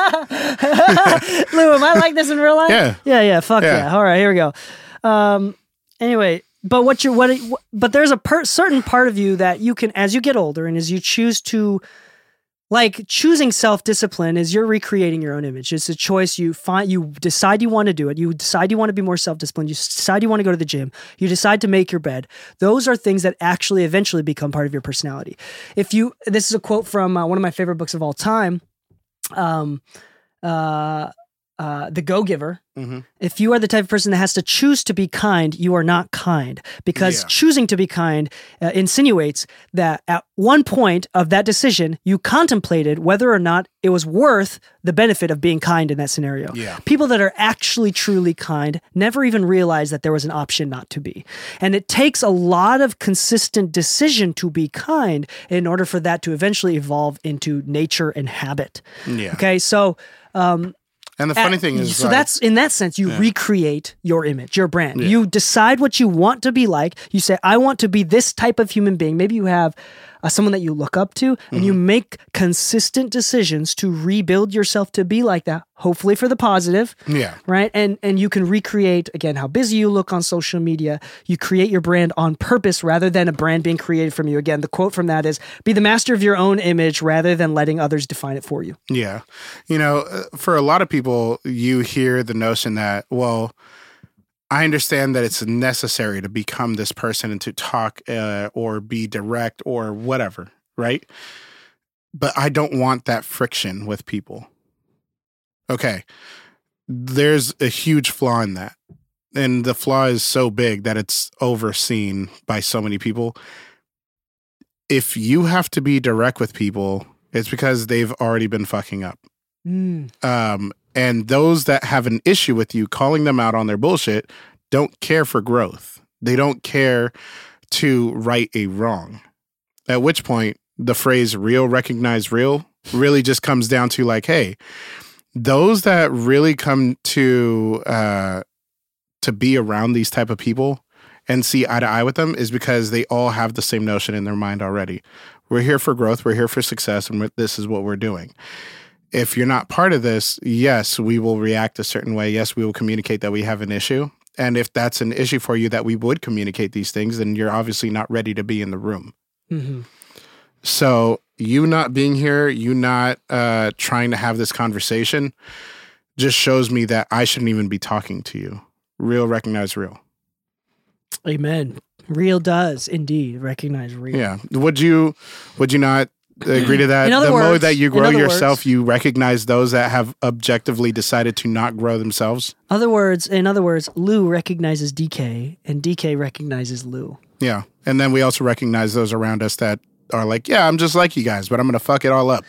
I like this in real life? Yeah. Yeah, yeah, fuck yeah. yeah. All right, here we go. Um, anyway, but what you're, what, but there's a per- certain part of you that you can, as you get older and as you choose to, like choosing self-discipline is you're recreating your own image. It's a choice. You find, you decide you want to do it. You decide you want to be more self-disciplined. You decide you want to go to the gym. You decide to make your bed. Those are things that actually eventually become part of your personality. If you, this is a quote from uh, one of my favorite books of all time. Um, uh, Uh, the Go-Giver. Mm-hmm. If you are the type of person that has to choose to be kind, you are not kind, because yeah. choosing to be kind uh, insinuates that at one point of that decision, you contemplated whether or not it was worth the benefit of being kind in that scenario. Yeah. People that are actually truly kind never even realize that there was an option not to be. And it takes a lot of consistent decision to be kind in order for that to eventually evolve into nature and habit. Yeah. Okay, so... Um, And the funny At, thing is, so like, that's in that sense, you yeah. recreate your image, your brand. Yeah. You decide what you want to be like. You say, I want to be this type of human being. Maybe you have uh, someone that you look up to, and mm-hmm. you make consistent decisions to rebuild yourself to be like that, hopefully for the positive. Yeah. Right. And and you can recreate, again, how busy you look on social media. You create your brand on purpose rather than a brand being created from you. Again, the quote from that is, be the master of your own image rather than letting others define it for you. Yeah. You know, for a lot of people, you hear the notion that, well, I understand that it's necessary to become this person and to talk uh, or be direct or whatever, right? But I don't want that friction with people. Okay. There's a huge flaw in that. And the flaw is so big that it's overseen by so many people. If you have to be direct with people, it's because they've already been fucking up. Mm. Um, and those that have an issue with you calling them out on their bullshit don't care for growth. They don't care to right a wrong. At which point, the phrase real recognize real really just comes down to like, hey, those that really come to uh, to be around these type of people and see eye to eye with them is because they all have the same notion in their mind already. We're here for growth. We're here for success. And this is what we're doing. If you're not part of this, yes, we will react a certain way. Yes, we will communicate that we have an issue. And if that's an issue for you that we would communicate these things, then you're obviously not ready to be in the room. Mm-hmm. So you not being here, you not uh, trying to have this conversation just shows me that I shouldn't even be talking to you. Real recognize real. Amen. Real does indeed recognize real. Yeah. Would you, would you not agree to that? In other the words, more that you grow yourself, words, you recognize those that have objectively decided to not grow themselves. Other words, in other words, Lou recognizes D K and D K recognizes Lou. Yeah. And then we also recognize those around us that are like, yeah, I'm just like you guys, but I'm going to fuck it all up.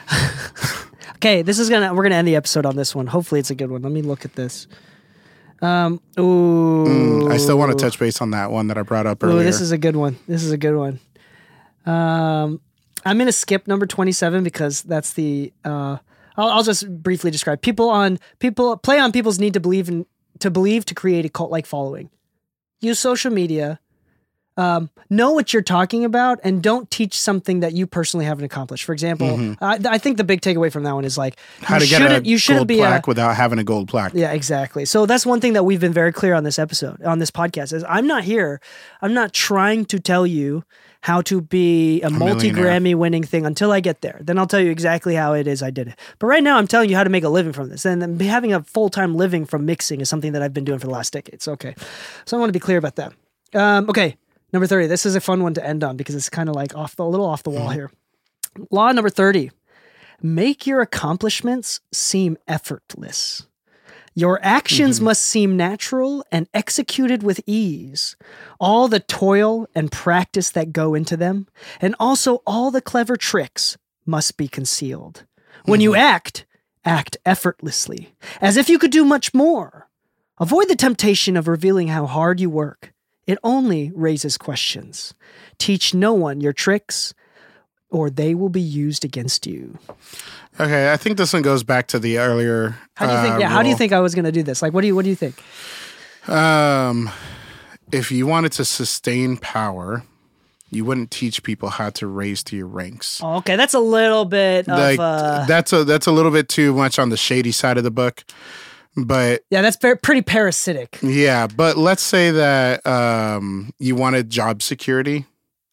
Okay, this is gonna we're gonna end the episode on this one. Hopefully, it's a good one. Let me look at this. Um, ooh, mm, I still want to touch base on that one that I brought up earlier. Ooh, this is a good one. This is a good one. Um, I'm gonna skip number twenty-seven because that's the. Uh, I'll, I'll just briefly describe people on people play on people's need to believe in to believe to create a cult like following. Use social media. Um, know what you're talking about and don't teach something that you personally haven't accomplished. For example, mm-hmm. I, I think the big takeaway from that one is like how to get a you shouldn't gold be plaque a, without having a gold plaque. Yeah, exactly. So that's one thing that we've been very clear on this episode, on this podcast is I'm not here. I'm not trying to tell you how to be a, a multi-Grammy winning thing until I get there. Then I'll tell you exactly how it is I did it. But right now I'm telling you how to make a living from this. And then having a full-time living from mixing is something that I've been doing for the last decade. So, okay. So I want to be clear about that. Um, okay. Number thirty. This is a fun one to end on because it's kind of like off the, a little off the wall here. Law number thirty. Make your accomplishments seem effortless. Your actions mm-hmm. must seem natural and executed with ease. All the toil and practice that go into them, and also all the clever tricks must be concealed. When mm-hmm. you act, act effortlessly, as if you could do much more. Avoid the temptation of revealing how hard you work. It only raises questions. Teach no one your tricks, or they will be used against you. Okay, I think this one goes back to the earlier. How do you think? Uh, yeah, rule. How do you think I was going to do this? Like, what do you what do you think? Um, if you wanted to sustain power, you wouldn't teach people how to raise to your ranks. Oh, okay, that's a little bit like, of uh, that's a that's a little bit too much on the shady side of the book. But yeah, that's very, pretty parasitic. Yeah, but let's say that um, you wanted job security.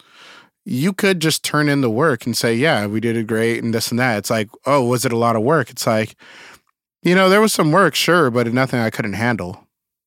You could just turn in the work and say, yeah, we did it great and this and that. It's like, oh, was it a lot of work? It's like, you know, there was some work, sure, but nothing I couldn't handle.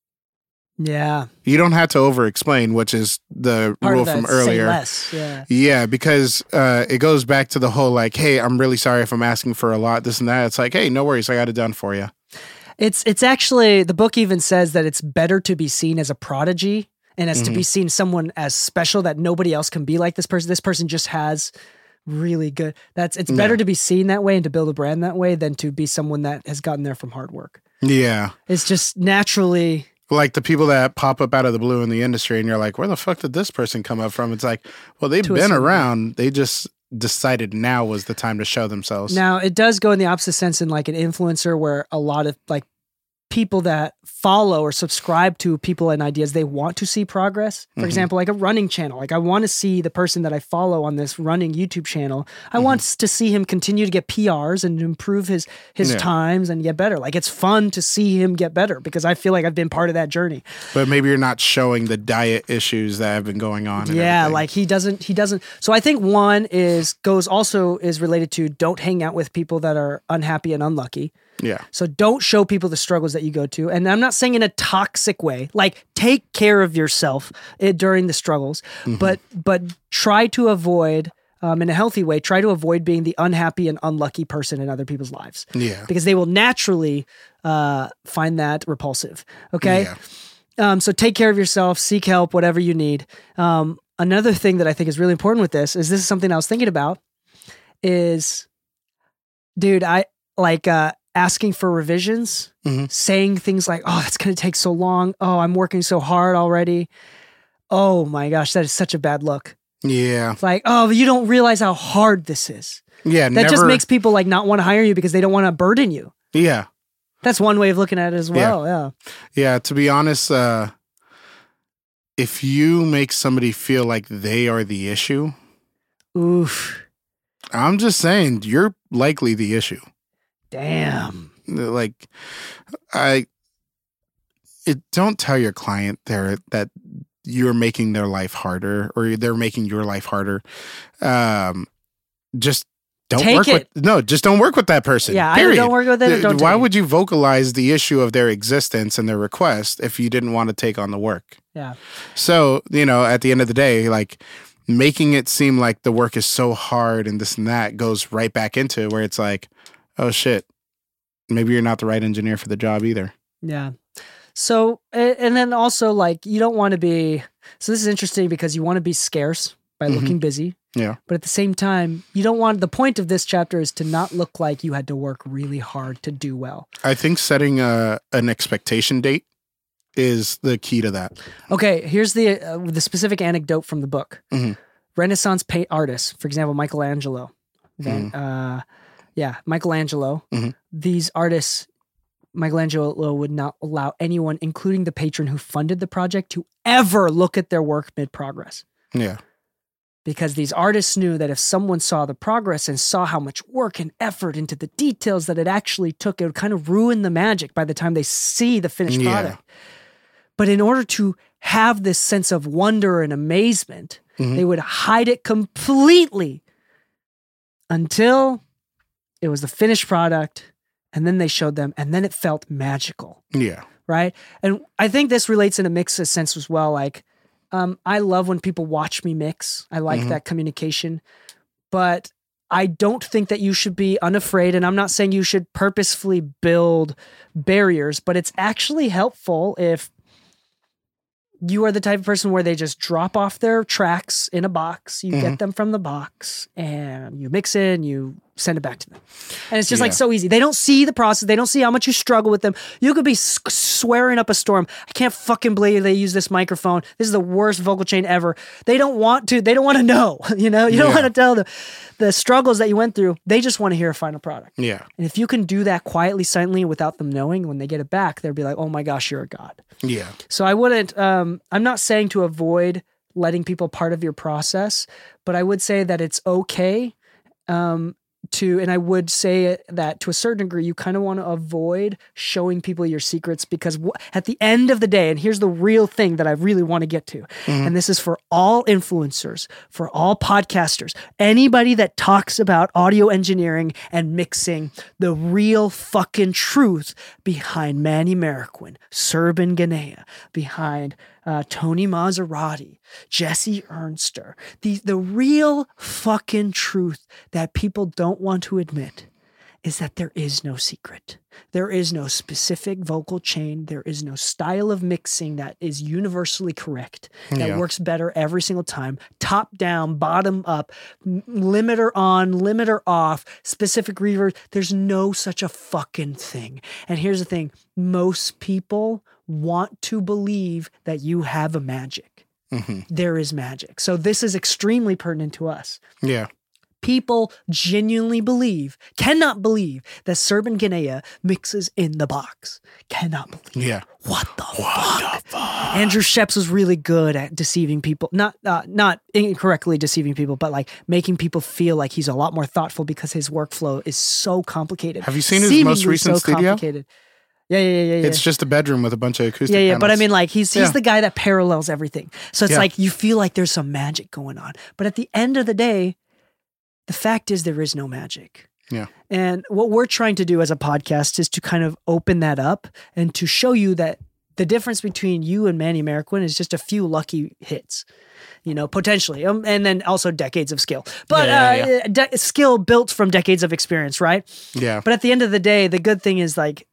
Yeah. You don't have to over-explain, which is the Part rule of that, from earlier. Say less. Yeah. Yeah, because uh, it goes back to the whole like, hey, I'm really sorry if I'm asking for a lot, this and that. It's like, hey, no worries, I got it done for you. It's it's actually, the book even says that it's better to be seen as a prodigy and as mm-hmm. to be seen someone as special that nobody else can be like this person. This person just has really good. That's It's better yeah. to be seen that way and to build a brand that way than to be someone that has gotten there from hard work. Yeah. It's just naturally... Like the people that pop up out of the blue in the industry and you're like, where the fuck did this person come up from? It's like, well, they've been around. They just... decided now was the time to show themselves. Now, it does go in the opposite sense in like an influencer where a lot of like people that follow or subscribe to people and ideas, they want to see progress. For mm-hmm. example, like a running channel. Like I want to see the person that I follow on this running YouTube channel. I mm-hmm. want to see him continue to get P Rs and improve his his yeah. times and get better. Like it's fun to see him get better because I feel like I've been part of that journey. But maybe you're not showing the diet issues that have been going on. And yeah, everything. like he doesn't he doesn't. So I think one is goes also is related to don't hang out with people that are unhappy and unlucky. Yeah. So don't show people the struggles that you go to. And I'm not saying in a toxic way, like take care of yourself uh, during the struggles, mm-hmm. but but try to avoid, um, in a healthy way, try to avoid being the unhappy and unlucky person in other people's lives. Yeah. Because they will naturally uh, find that repulsive. Okay? Yeah. Um, so take care of yourself, seek help, whatever you need. Um, another thing that I think is really important with this is this is something I was thinking about is, dude, I like... Uh, asking for revisions, mm-hmm. saying things like, oh, that's going to take so long. Oh, I'm working so hard already. Oh my gosh, that is such a bad look. Yeah. It's like, oh, you don't realize how hard this is. Yeah. That never... just makes people like not want to hire you because they don't want to burden you. Yeah. That's one way of looking at it as well. Yeah. Yeah. yeah to be honest, uh, if you make somebody feel like they are the issue, oof. I'm just saying you're likely the issue. Damn. Like, I, it, don't tell your client there that you're making their life harder or they're making your life harder. Um, just don't take work it. with, no, just don't work with that person. Yeah, period. I don't work with them. Don't Why take would it. you vocalize the issue of their existence and their request if you didn't want to take on the work? Yeah. So, you know, at the end of the day, like, making it seem like the work is so hard and this and that goes right back into where it's like, oh shit, maybe you're not the right engineer for the job either. Yeah. So, and then also like, you don't want to be, so this is interesting because you want to be scarce by mm-hmm. looking busy. Yeah. But at the same time, you don't want, the point of this chapter is to not look like you had to work really hard to do well. I think setting a, an expectation date is the key to that. Okay. Here's the, uh, the specific anecdote from the book. Mm-hmm. Renaissance paint artists, for example, Michelangelo. Then, mm-hmm. uh, yeah, Michelangelo. Mm-hmm. These artists Michelangelo would not allow anyone, including the patron who funded the project, to ever look at their work mid-progress. Yeah. Because these artists knew that if someone saw the progress and saw how much work and effort into the details that it actually took, it would kind of ruin the magic by the time they see the finished Yeah. product. But in order to have this sense of wonder and amazement, Mhm. they would hide it completely until it was the finished product, and then they showed them, and then it felt magical, Yeah. right? And I think this relates in a mix of sense as well. Like, um, I love when people watch me mix. I like Mhm. that communication, but I don't think that you should be unafraid. And I'm not saying you should purposefully build barriers, but it's actually helpful if you are the type of person where they just drop off their tracks in a box. You Mhm. get them from the box and you mix it and you send it back to them. And it's just like Yeah. so easy. They don't see the process. They don't see how much you struggle with them. You could be s- swearing up a storm. I can't fucking believe they use this microphone. This is the worst vocal chain ever. They don't want to. They don't want to know. You know, you don't Yeah. want to tell them the struggles that you went through. They just want to hear a final product. Yeah. And if you can do that quietly, silently, without them knowing, when they get it back, they'll be like, "Oh my gosh, you're a god." Yeah. So I wouldn't, um, I'm not saying to avoid letting people part of your process, but I would say that it's okay um, to, and I would say that to a certain degree, you kind of want to avoid showing people your secrets because w- at the end of the day, and here's the real thing that I really want to get to, and this is for all influencers, for all podcasters, anybody that talks about audio engineering and mixing, the real fucking truth behind Manny Marroquin, Serban Ganea, behind uh, Tony Maserati, Jesse Ernster, the, the real fucking truth that people don't want to admit is that there is no secret. There is no specific vocal chain. There is no style of mixing that is universally correct, that Yeah. works better every single time. Top down, bottom up, m- limiter on, limiter off, specific reverb. There's no such a fucking thing. And here's the thing. Most people want to believe that you have a magic. hmm There is magic. So this is extremely pertinent to us. Yeah. People genuinely believe, cannot believe that Serban Ganea mixes in the box. Cannot believe. Yeah. What the fuck? Andrew Sheps was really good at deceiving people. Not uh, not incorrectly deceiving people, but like making people feel like he's a lot more thoughtful because his workflow is so complicated. Have you seen his most Seemingly recent so studio? complicated. Yeah, yeah, yeah, yeah. yeah. It's just a bedroom with a bunch of acoustic Yeah, yeah, but I panels. mean, like he's he's Yeah. the guy that parallels everything. So it's Yeah. like you feel like there's some magic going on, but at the end of the day, the fact is there is no magic. Yeah. And what we're trying to do as a podcast is to kind of open that up and to show you that the difference between you and Manny Marroquin is just a few lucky hits, you know, potentially, um, and then also decades of skill, but Yeah, yeah, uh, de- skill built from decades of experience, right? Yeah. But at the end of the day, the good thing is like,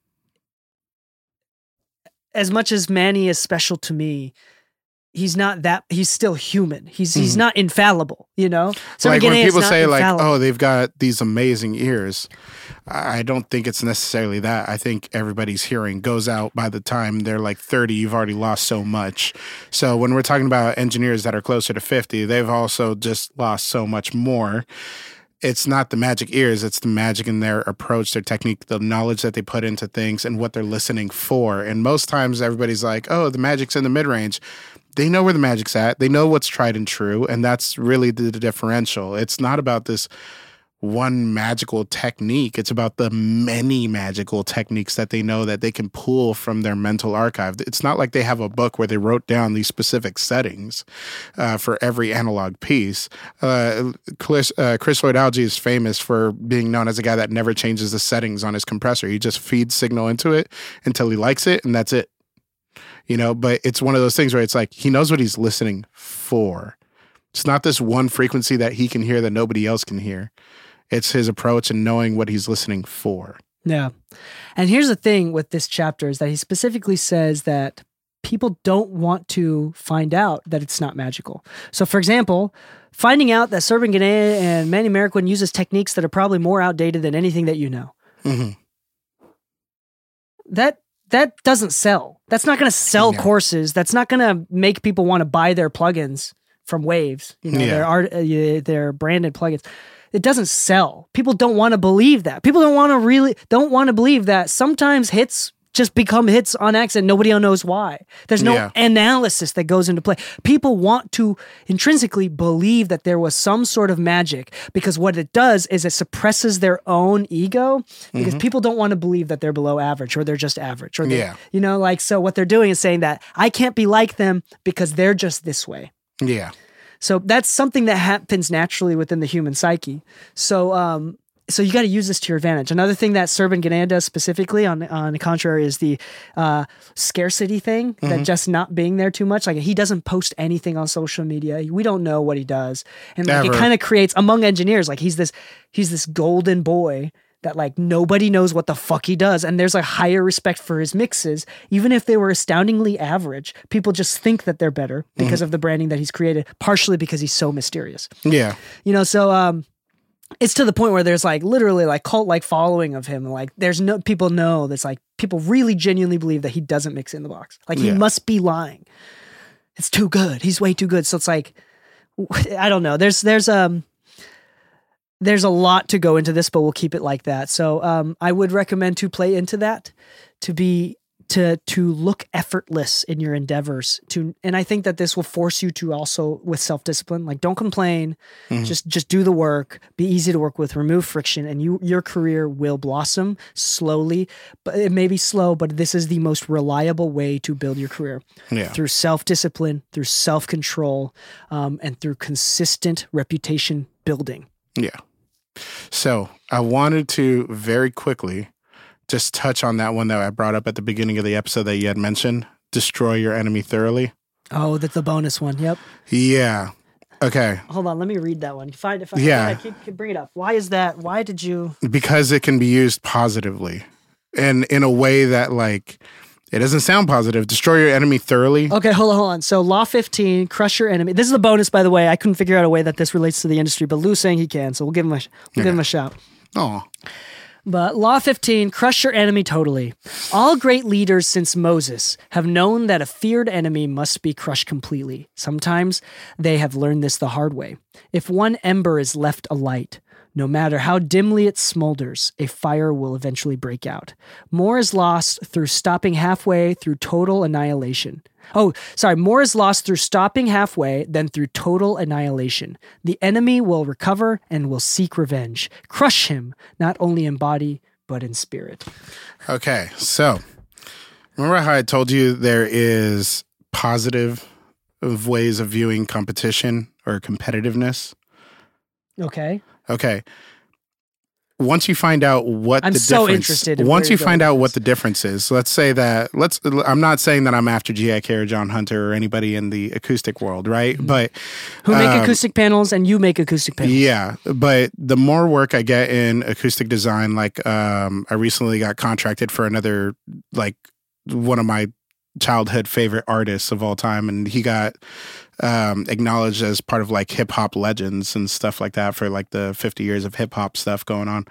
as much as Manny is special to me, he's not that, he's still human. He's he's Mhm. not infallible, you know? So Like when Ganea is people not say like, infallible. oh, they've got these amazing ears. I I don't think it's necessarily that. I think everybody's hearing goes out by the time they're like thirty. You've already lost so much. So when we're talking about engineers that are closer to fifty, they've also just lost so much more. It's not the magic ears, it's the magic in their approach, their technique, the knowledge that they put into things and what they're listening for. And most times everybody's like, oh, the magic's in the mid-range. They know where the magic's at. They know what's tried and true. And that's really the, the differential. It's not about this one magical technique. It's about the many magical techniques that they know that they can pull from their mental archive. It's not like they have a book where they wrote down these specific settings uh, for every analog piece. Uh, Chris, uh, Chris Lloyd-Alge is famous for being known as a guy that never changes the settings on his compressor. He just feeds signal into it until he likes it, and that's it. You know, but it's one of those things where it's like he knows what he's listening for. It's not this one frequency that he can hear that nobody else can hear. It's his approach and knowing what he's listening for. Yeah. And here's the thing with this chapter is that he specifically says that people don't want to find out that it's not magical. So for example, finding out that Serban Ganea and Manny Marroquin uses techniques that are probably more outdated than anything that you know. Mm-hmm. That that doesn't sell. That's not going to sell Yeah. courses. That's not going to make people want to buy their plugins from Waves. You know, Yeah. their art, uh, their branded plugins. it doesn't sell. People don't want to believe that. People don't want to really don't want to believe that sometimes hits just become hits on accident. Nobody knows why. There's no Yeah. analysis that goes into play. People want to intrinsically believe that there was some sort of magic, because what it does is it suppresses their own ego, because people don't want to believe that they're below average or they're just average. Or they, Yeah. you know, like, so what they're doing is saying that I can't be like them because they're just this way. Yeah. So that's something that happens naturally within the human psyche. So, um, so you got to use this to your advantage. Another thing that Serban Ganan does specifically, on on the contrary, is the uh, scarcity thing. Mm-hmm. That just not being there too much. Like, he doesn't post anything on social media. We don't know what he does, and like, it Ever. kind of creates among engineers, like he's this he's this golden boy that like nobody knows what the fuck he does, and there's a higher respect for his mixes, even if they were astoundingly average. People just think that they're better because Mm-hmm. of the branding that he's created, partially because he's so mysterious. Yeah. You know, so um, it's to the point where there's like literally like cult like following of him. Like, there's no people know that's like people really genuinely believe that he doesn't mix in the box. Like, he Yeah. must be lying. It's too good. He's way too good. So it's like, I don't know. There's there's um there's a lot to go into this, but we'll keep it like that. So um, I would recommend to play into that, to be to to look effortless in your endeavors. To and I think that this will force you to also, with self discipline, like, don't complain, just just do the work, be easy to work with, remove friction, and you your career will blossom slowly. But it may be slow, but this is the most reliable way to build your career. Yeah. Through self discipline, through self control, um, and through consistent reputation building. Yeah. So I wanted to very quickly just touch on that one that I brought up at the beginning of the episode that you had mentioned. Destroy your enemy thoroughly. Oh, that's the bonus one. Yep. Yeah. Okay. Hold on, let me read that one. You find it. Find, Yeah. yeah, keep, keep, bring it up. Why is that? Why did you? Because it can be used positively and in a way that, like, it doesn't sound positive. Destroy your enemy thoroughly. Okay, hold on, hold on. So law fifteen, crush your enemy. This is a bonus, by the way. I couldn't figure out a way that this relates to the industry, but Lou's saying he can, so we'll give him a we'll give him a shout. Oh. But law fifteen, crush your enemy totally. All great leaders since Moses have known that a feared enemy must be crushed completely. Sometimes they have learned this the hard way. If one ember is left alight, no matter how dimly it smolders, a fire will eventually break out. More is lost through stopping halfway through total annihilation. Oh, sorry. More is lost through stopping halfway than through total annihilation. The enemy will recover and will seek revenge. Crush him, not only in body, but in spirit. Okay. So remember how I told you there is positive ways of viewing competition or competitiveness? Okay. Okay. Once you find out what I'm the so difference, interested in once where you you're find going out with what this. the difference is, let's say that let's. I'm not saying that I'm after G I K or John Hunter or anybody in the acoustic world, right? But Who make um, acoustic panels and you make acoustic panels. yeah, but the more work I get in acoustic design, like um, I recently got contracted for another, like one of my childhood favorite artists of all time, and he got um, acknowledged as part of like hip hop legends and stuff like that for like the fifty years of hip hop stuff going on.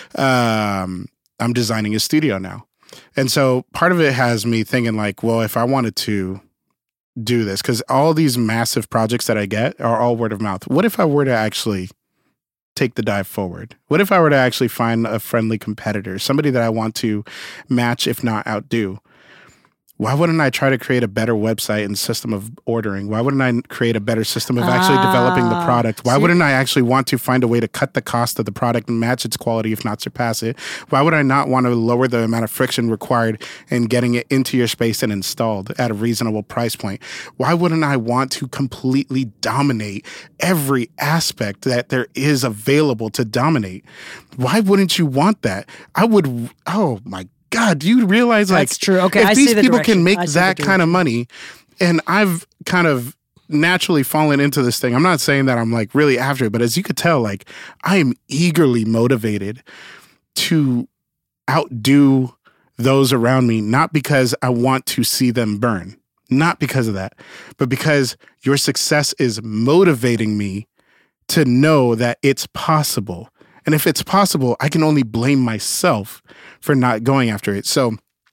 Um, I'm designing a studio now, and so part of it has me thinking like, well, if I wanted to do this, because all these massive projects that I get are all word of mouth. What if I were to actually take the dive forward? What if I were to actually find a friendly competitor, somebody that I want to match, if not outdo? Why wouldn't I try to create a better website and system of ordering? Why wouldn't I create a better system of actually Ah, developing the product? Why see- wouldn't I actually want to find a way to cut the cost of the product and match its quality, if not surpass it? Why would I not want to lower the amount of friction required in getting it into your space and installed at a reasonable price point? Why wouldn't I want to completely dominate every aspect that there is available to dominate? Why wouldn't you want that? I would, oh my God, do you realize like That's true. Okay, if I these see the people direction. can make I see the that kind of money, and I've kind of naturally fallen into this thing. I'm not saying that I'm like really after it, but as you could tell, like I am eagerly motivated to outdo those around me, not because I want to see them burn, not because of that, but because your success is motivating me to know that it's possible. And if it's possible, I can only blame myself for not going after it. So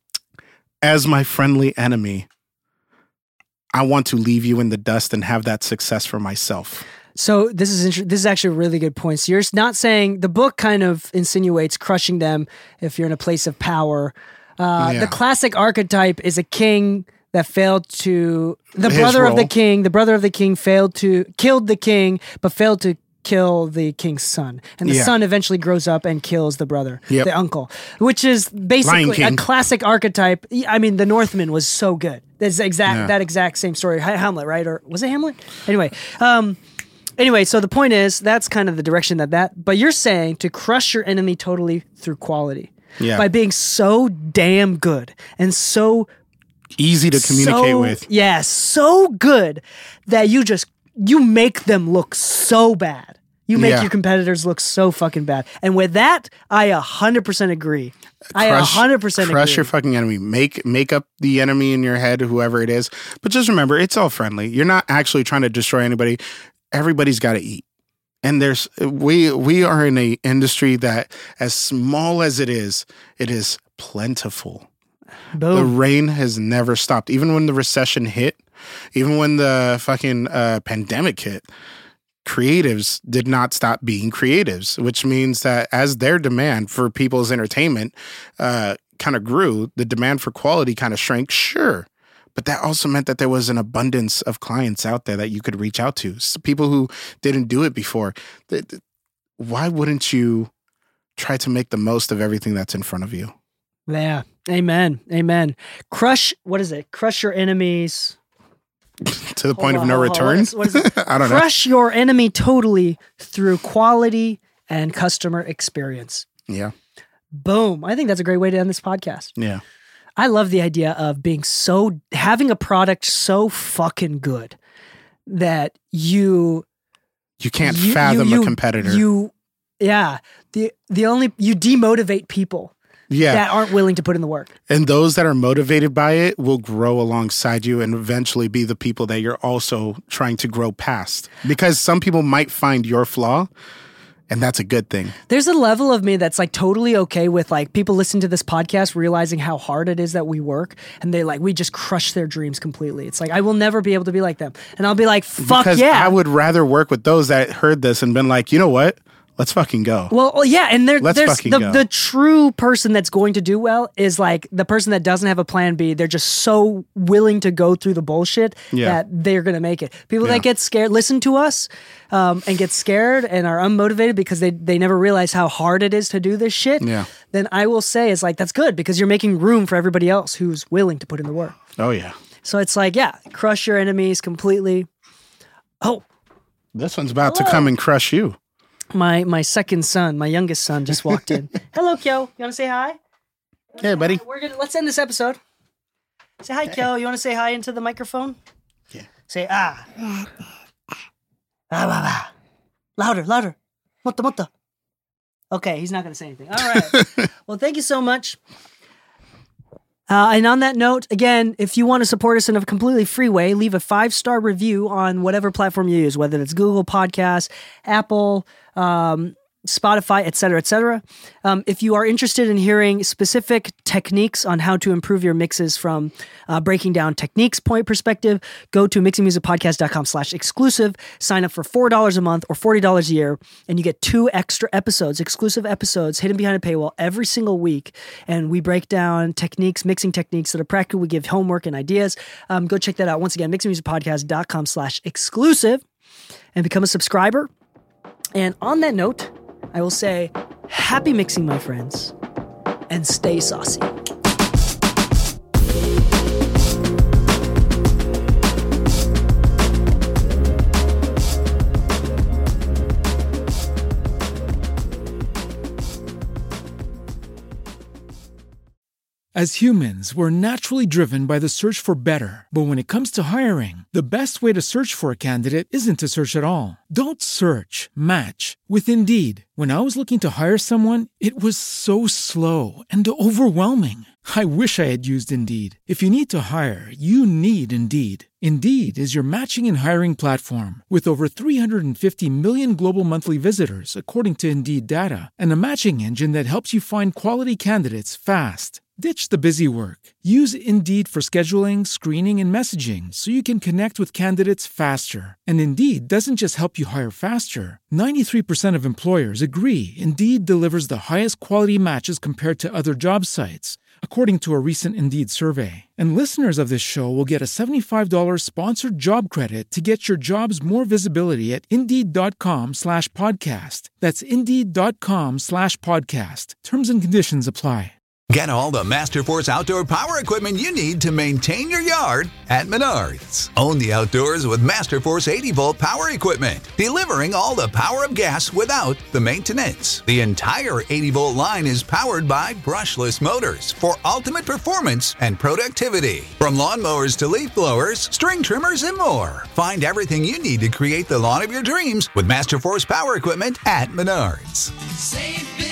as my friendly enemy, I want to leave you in the dust and have that success for myself. So this is inter- this is actually a really good point. So you're not saying the book kind of insinuates crushing them if you're in a place of power. Uh, Yeah. The classic archetype is a king that failed to the His brother of the role. king. The brother of the king failed to killed the king, but failed to kill the king's son, and the Yeah. son eventually grows up and kills the brother, Yep. the uncle, which is basically a King. classic archetype. I mean, the Northman was so good. That's exact Yeah. that exact same story. Ha- Hamlet, right? Or was it Hamlet? Anyway, um, anyway, so the point is that's kind of the direction that that. But you're saying to crush your enemy totally through quality, Yeah. by being so damn good and so Easy to communicate so, with. Yeah, so good that you just you make them look so bad. You make Yeah. your competitors look so fucking bad. And with that, I one hundred percent agree. I Crush- one hundred percent agree. Crush your fucking enemy. Make make up the enemy in your head, whoever it is. But just remember, it's all friendly. You're not actually trying to destroy anybody. Everybody's got to eat. And there's we we are in a industry that, as small as it is, it is plentiful. Boom. The rain has never stopped. Even when the recession hit, even when the fucking uh, pandemic hit, creatives did not stop being creatives, which means that as their demand for people's entertainment uh, kind of grew, the demand for quality kind of shrank, sure. But that also meant that there was an abundance of clients out there that you could reach out to. So people who didn't do it before. Th- th- Why wouldn't you try to make the most of everything that's in front of you? Yeah. Amen. Amen. Crush, what is it? Crush your enemies. To the point Hold of on, no hold on. return? What is, what is it? I don't know. Crush your enemy totally through quality and customer experience. Yeah. Boom. I think that's a great way to end this podcast. Yeah. I love the idea of being so, having a product so fucking good that you, You can't you- fathom you- a competitor. You, yeah. The, the only, you demotivate people yeah. that aren't willing to put in the work. And those that are motivated by it will grow alongside you and eventually be the people that you're also trying to grow past. Because some people might find your flaw, and that's a good thing. There's a level of me that's like totally okay with like people listening to this podcast realizing how hard it is that we work, and they like we just crush their dreams completely. It's like I will never be able to be like them, and I'll be like, fuck Because yeah. I would rather work with those that heard this and been like, you know what? Let's fucking go. Well, well, yeah, and there, Let's there's fucking the go. the true person that's going to do well is like the person that doesn't have a plan B. They're just so willing to go through the bullshit Yeah. that they're gonna make it. People Yeah. that get scared, listen to us, um, and get scared and are unmotivated because they they never realize how hard it is to do this shit. Yeah. Then I will say is like that's good because you're making room for everybody else who's willing to put in the work. Oh, yeah. So it's like yeah, crush your enemies completely. Oh. This one's about to come and crush you. My my second son, my youngest son, just walked in. Hello, Kyo. You want to say hi? Hey, buddy. We're gonna let's end this episode. Say hi, Kyo. You want to say hi into the microphone? Yeah. Say ah. ah, bah, bah. Louder, louder. Motto, motto. Okay, he's not gonna say anything. All right. Well, thank you so much. Uh, and on that note, again, if you want to support us in a completely free way, leave a five-star review on whatever platform you use, whether it's Google Podcasts, Apple, um, Spotify, et cetera, et cetera. Um, if you are interested in hearing specific techniques on how to improve your mixes from uh, breaking down techniques point perspective, go to mixingmusicpodcast.com slash exclusive, sign up for four dollars a month or forty dollars a year, and you get two extra episodes, exclusive episodes hidden behind a paywall every single week. And we break down techniques, mixing techniques that are practical. We give homework and ideas. Um, go check that out. Once again, mixingmusicpodcast.com slash exclusive and become a subscriber. And on that note, I will say, happy mixing, my friends, and stay saucy. As humans, we're naturally driven by the search for better. But when it comes to hiring, the best way to search for a candidate isn't to search at all. Don't search, match with Indeed. When I was looking to hire someone, it was so slow and overwhelming. I wish I had used Indeed. If you need to hire, you need Indeed. Indeed is your matching and hiring platform with over three hundred fifty million global monthly visitors, according to Indeed data, and a matching engine that helps you find quality candidates fast. Ditch the busy work. Use Indeed for scheduling, screening, and messaging so you can connect with candidates faster. And Indeed doesn't just help you hire faster. ninety-three percent of employers agree Indeed delivers the highest quality matches compared to other job sites, according to a recent Indeed survey. And listeners of this show will get a seventy-five dollars sponsored job credit to get your jobs more visibility at Indeed.com slash podcast. That's Indeed.com slash podcast. Terms and conditions apply. Get all the Masterforce outdoor power equipment you need to maintain your yard at Menards. Own the outdoors with Masterforce eighty volt power equipment, delivering all the power of gas without the maintenance. The entire eighty volt line is powered by brushless motors for ultimate performance and productivity. From lawnmowers to leaf blowers, string trimmers, and more. Find everything you need to create the lawn of your dreams with Masterforce power equipment at Menards. Save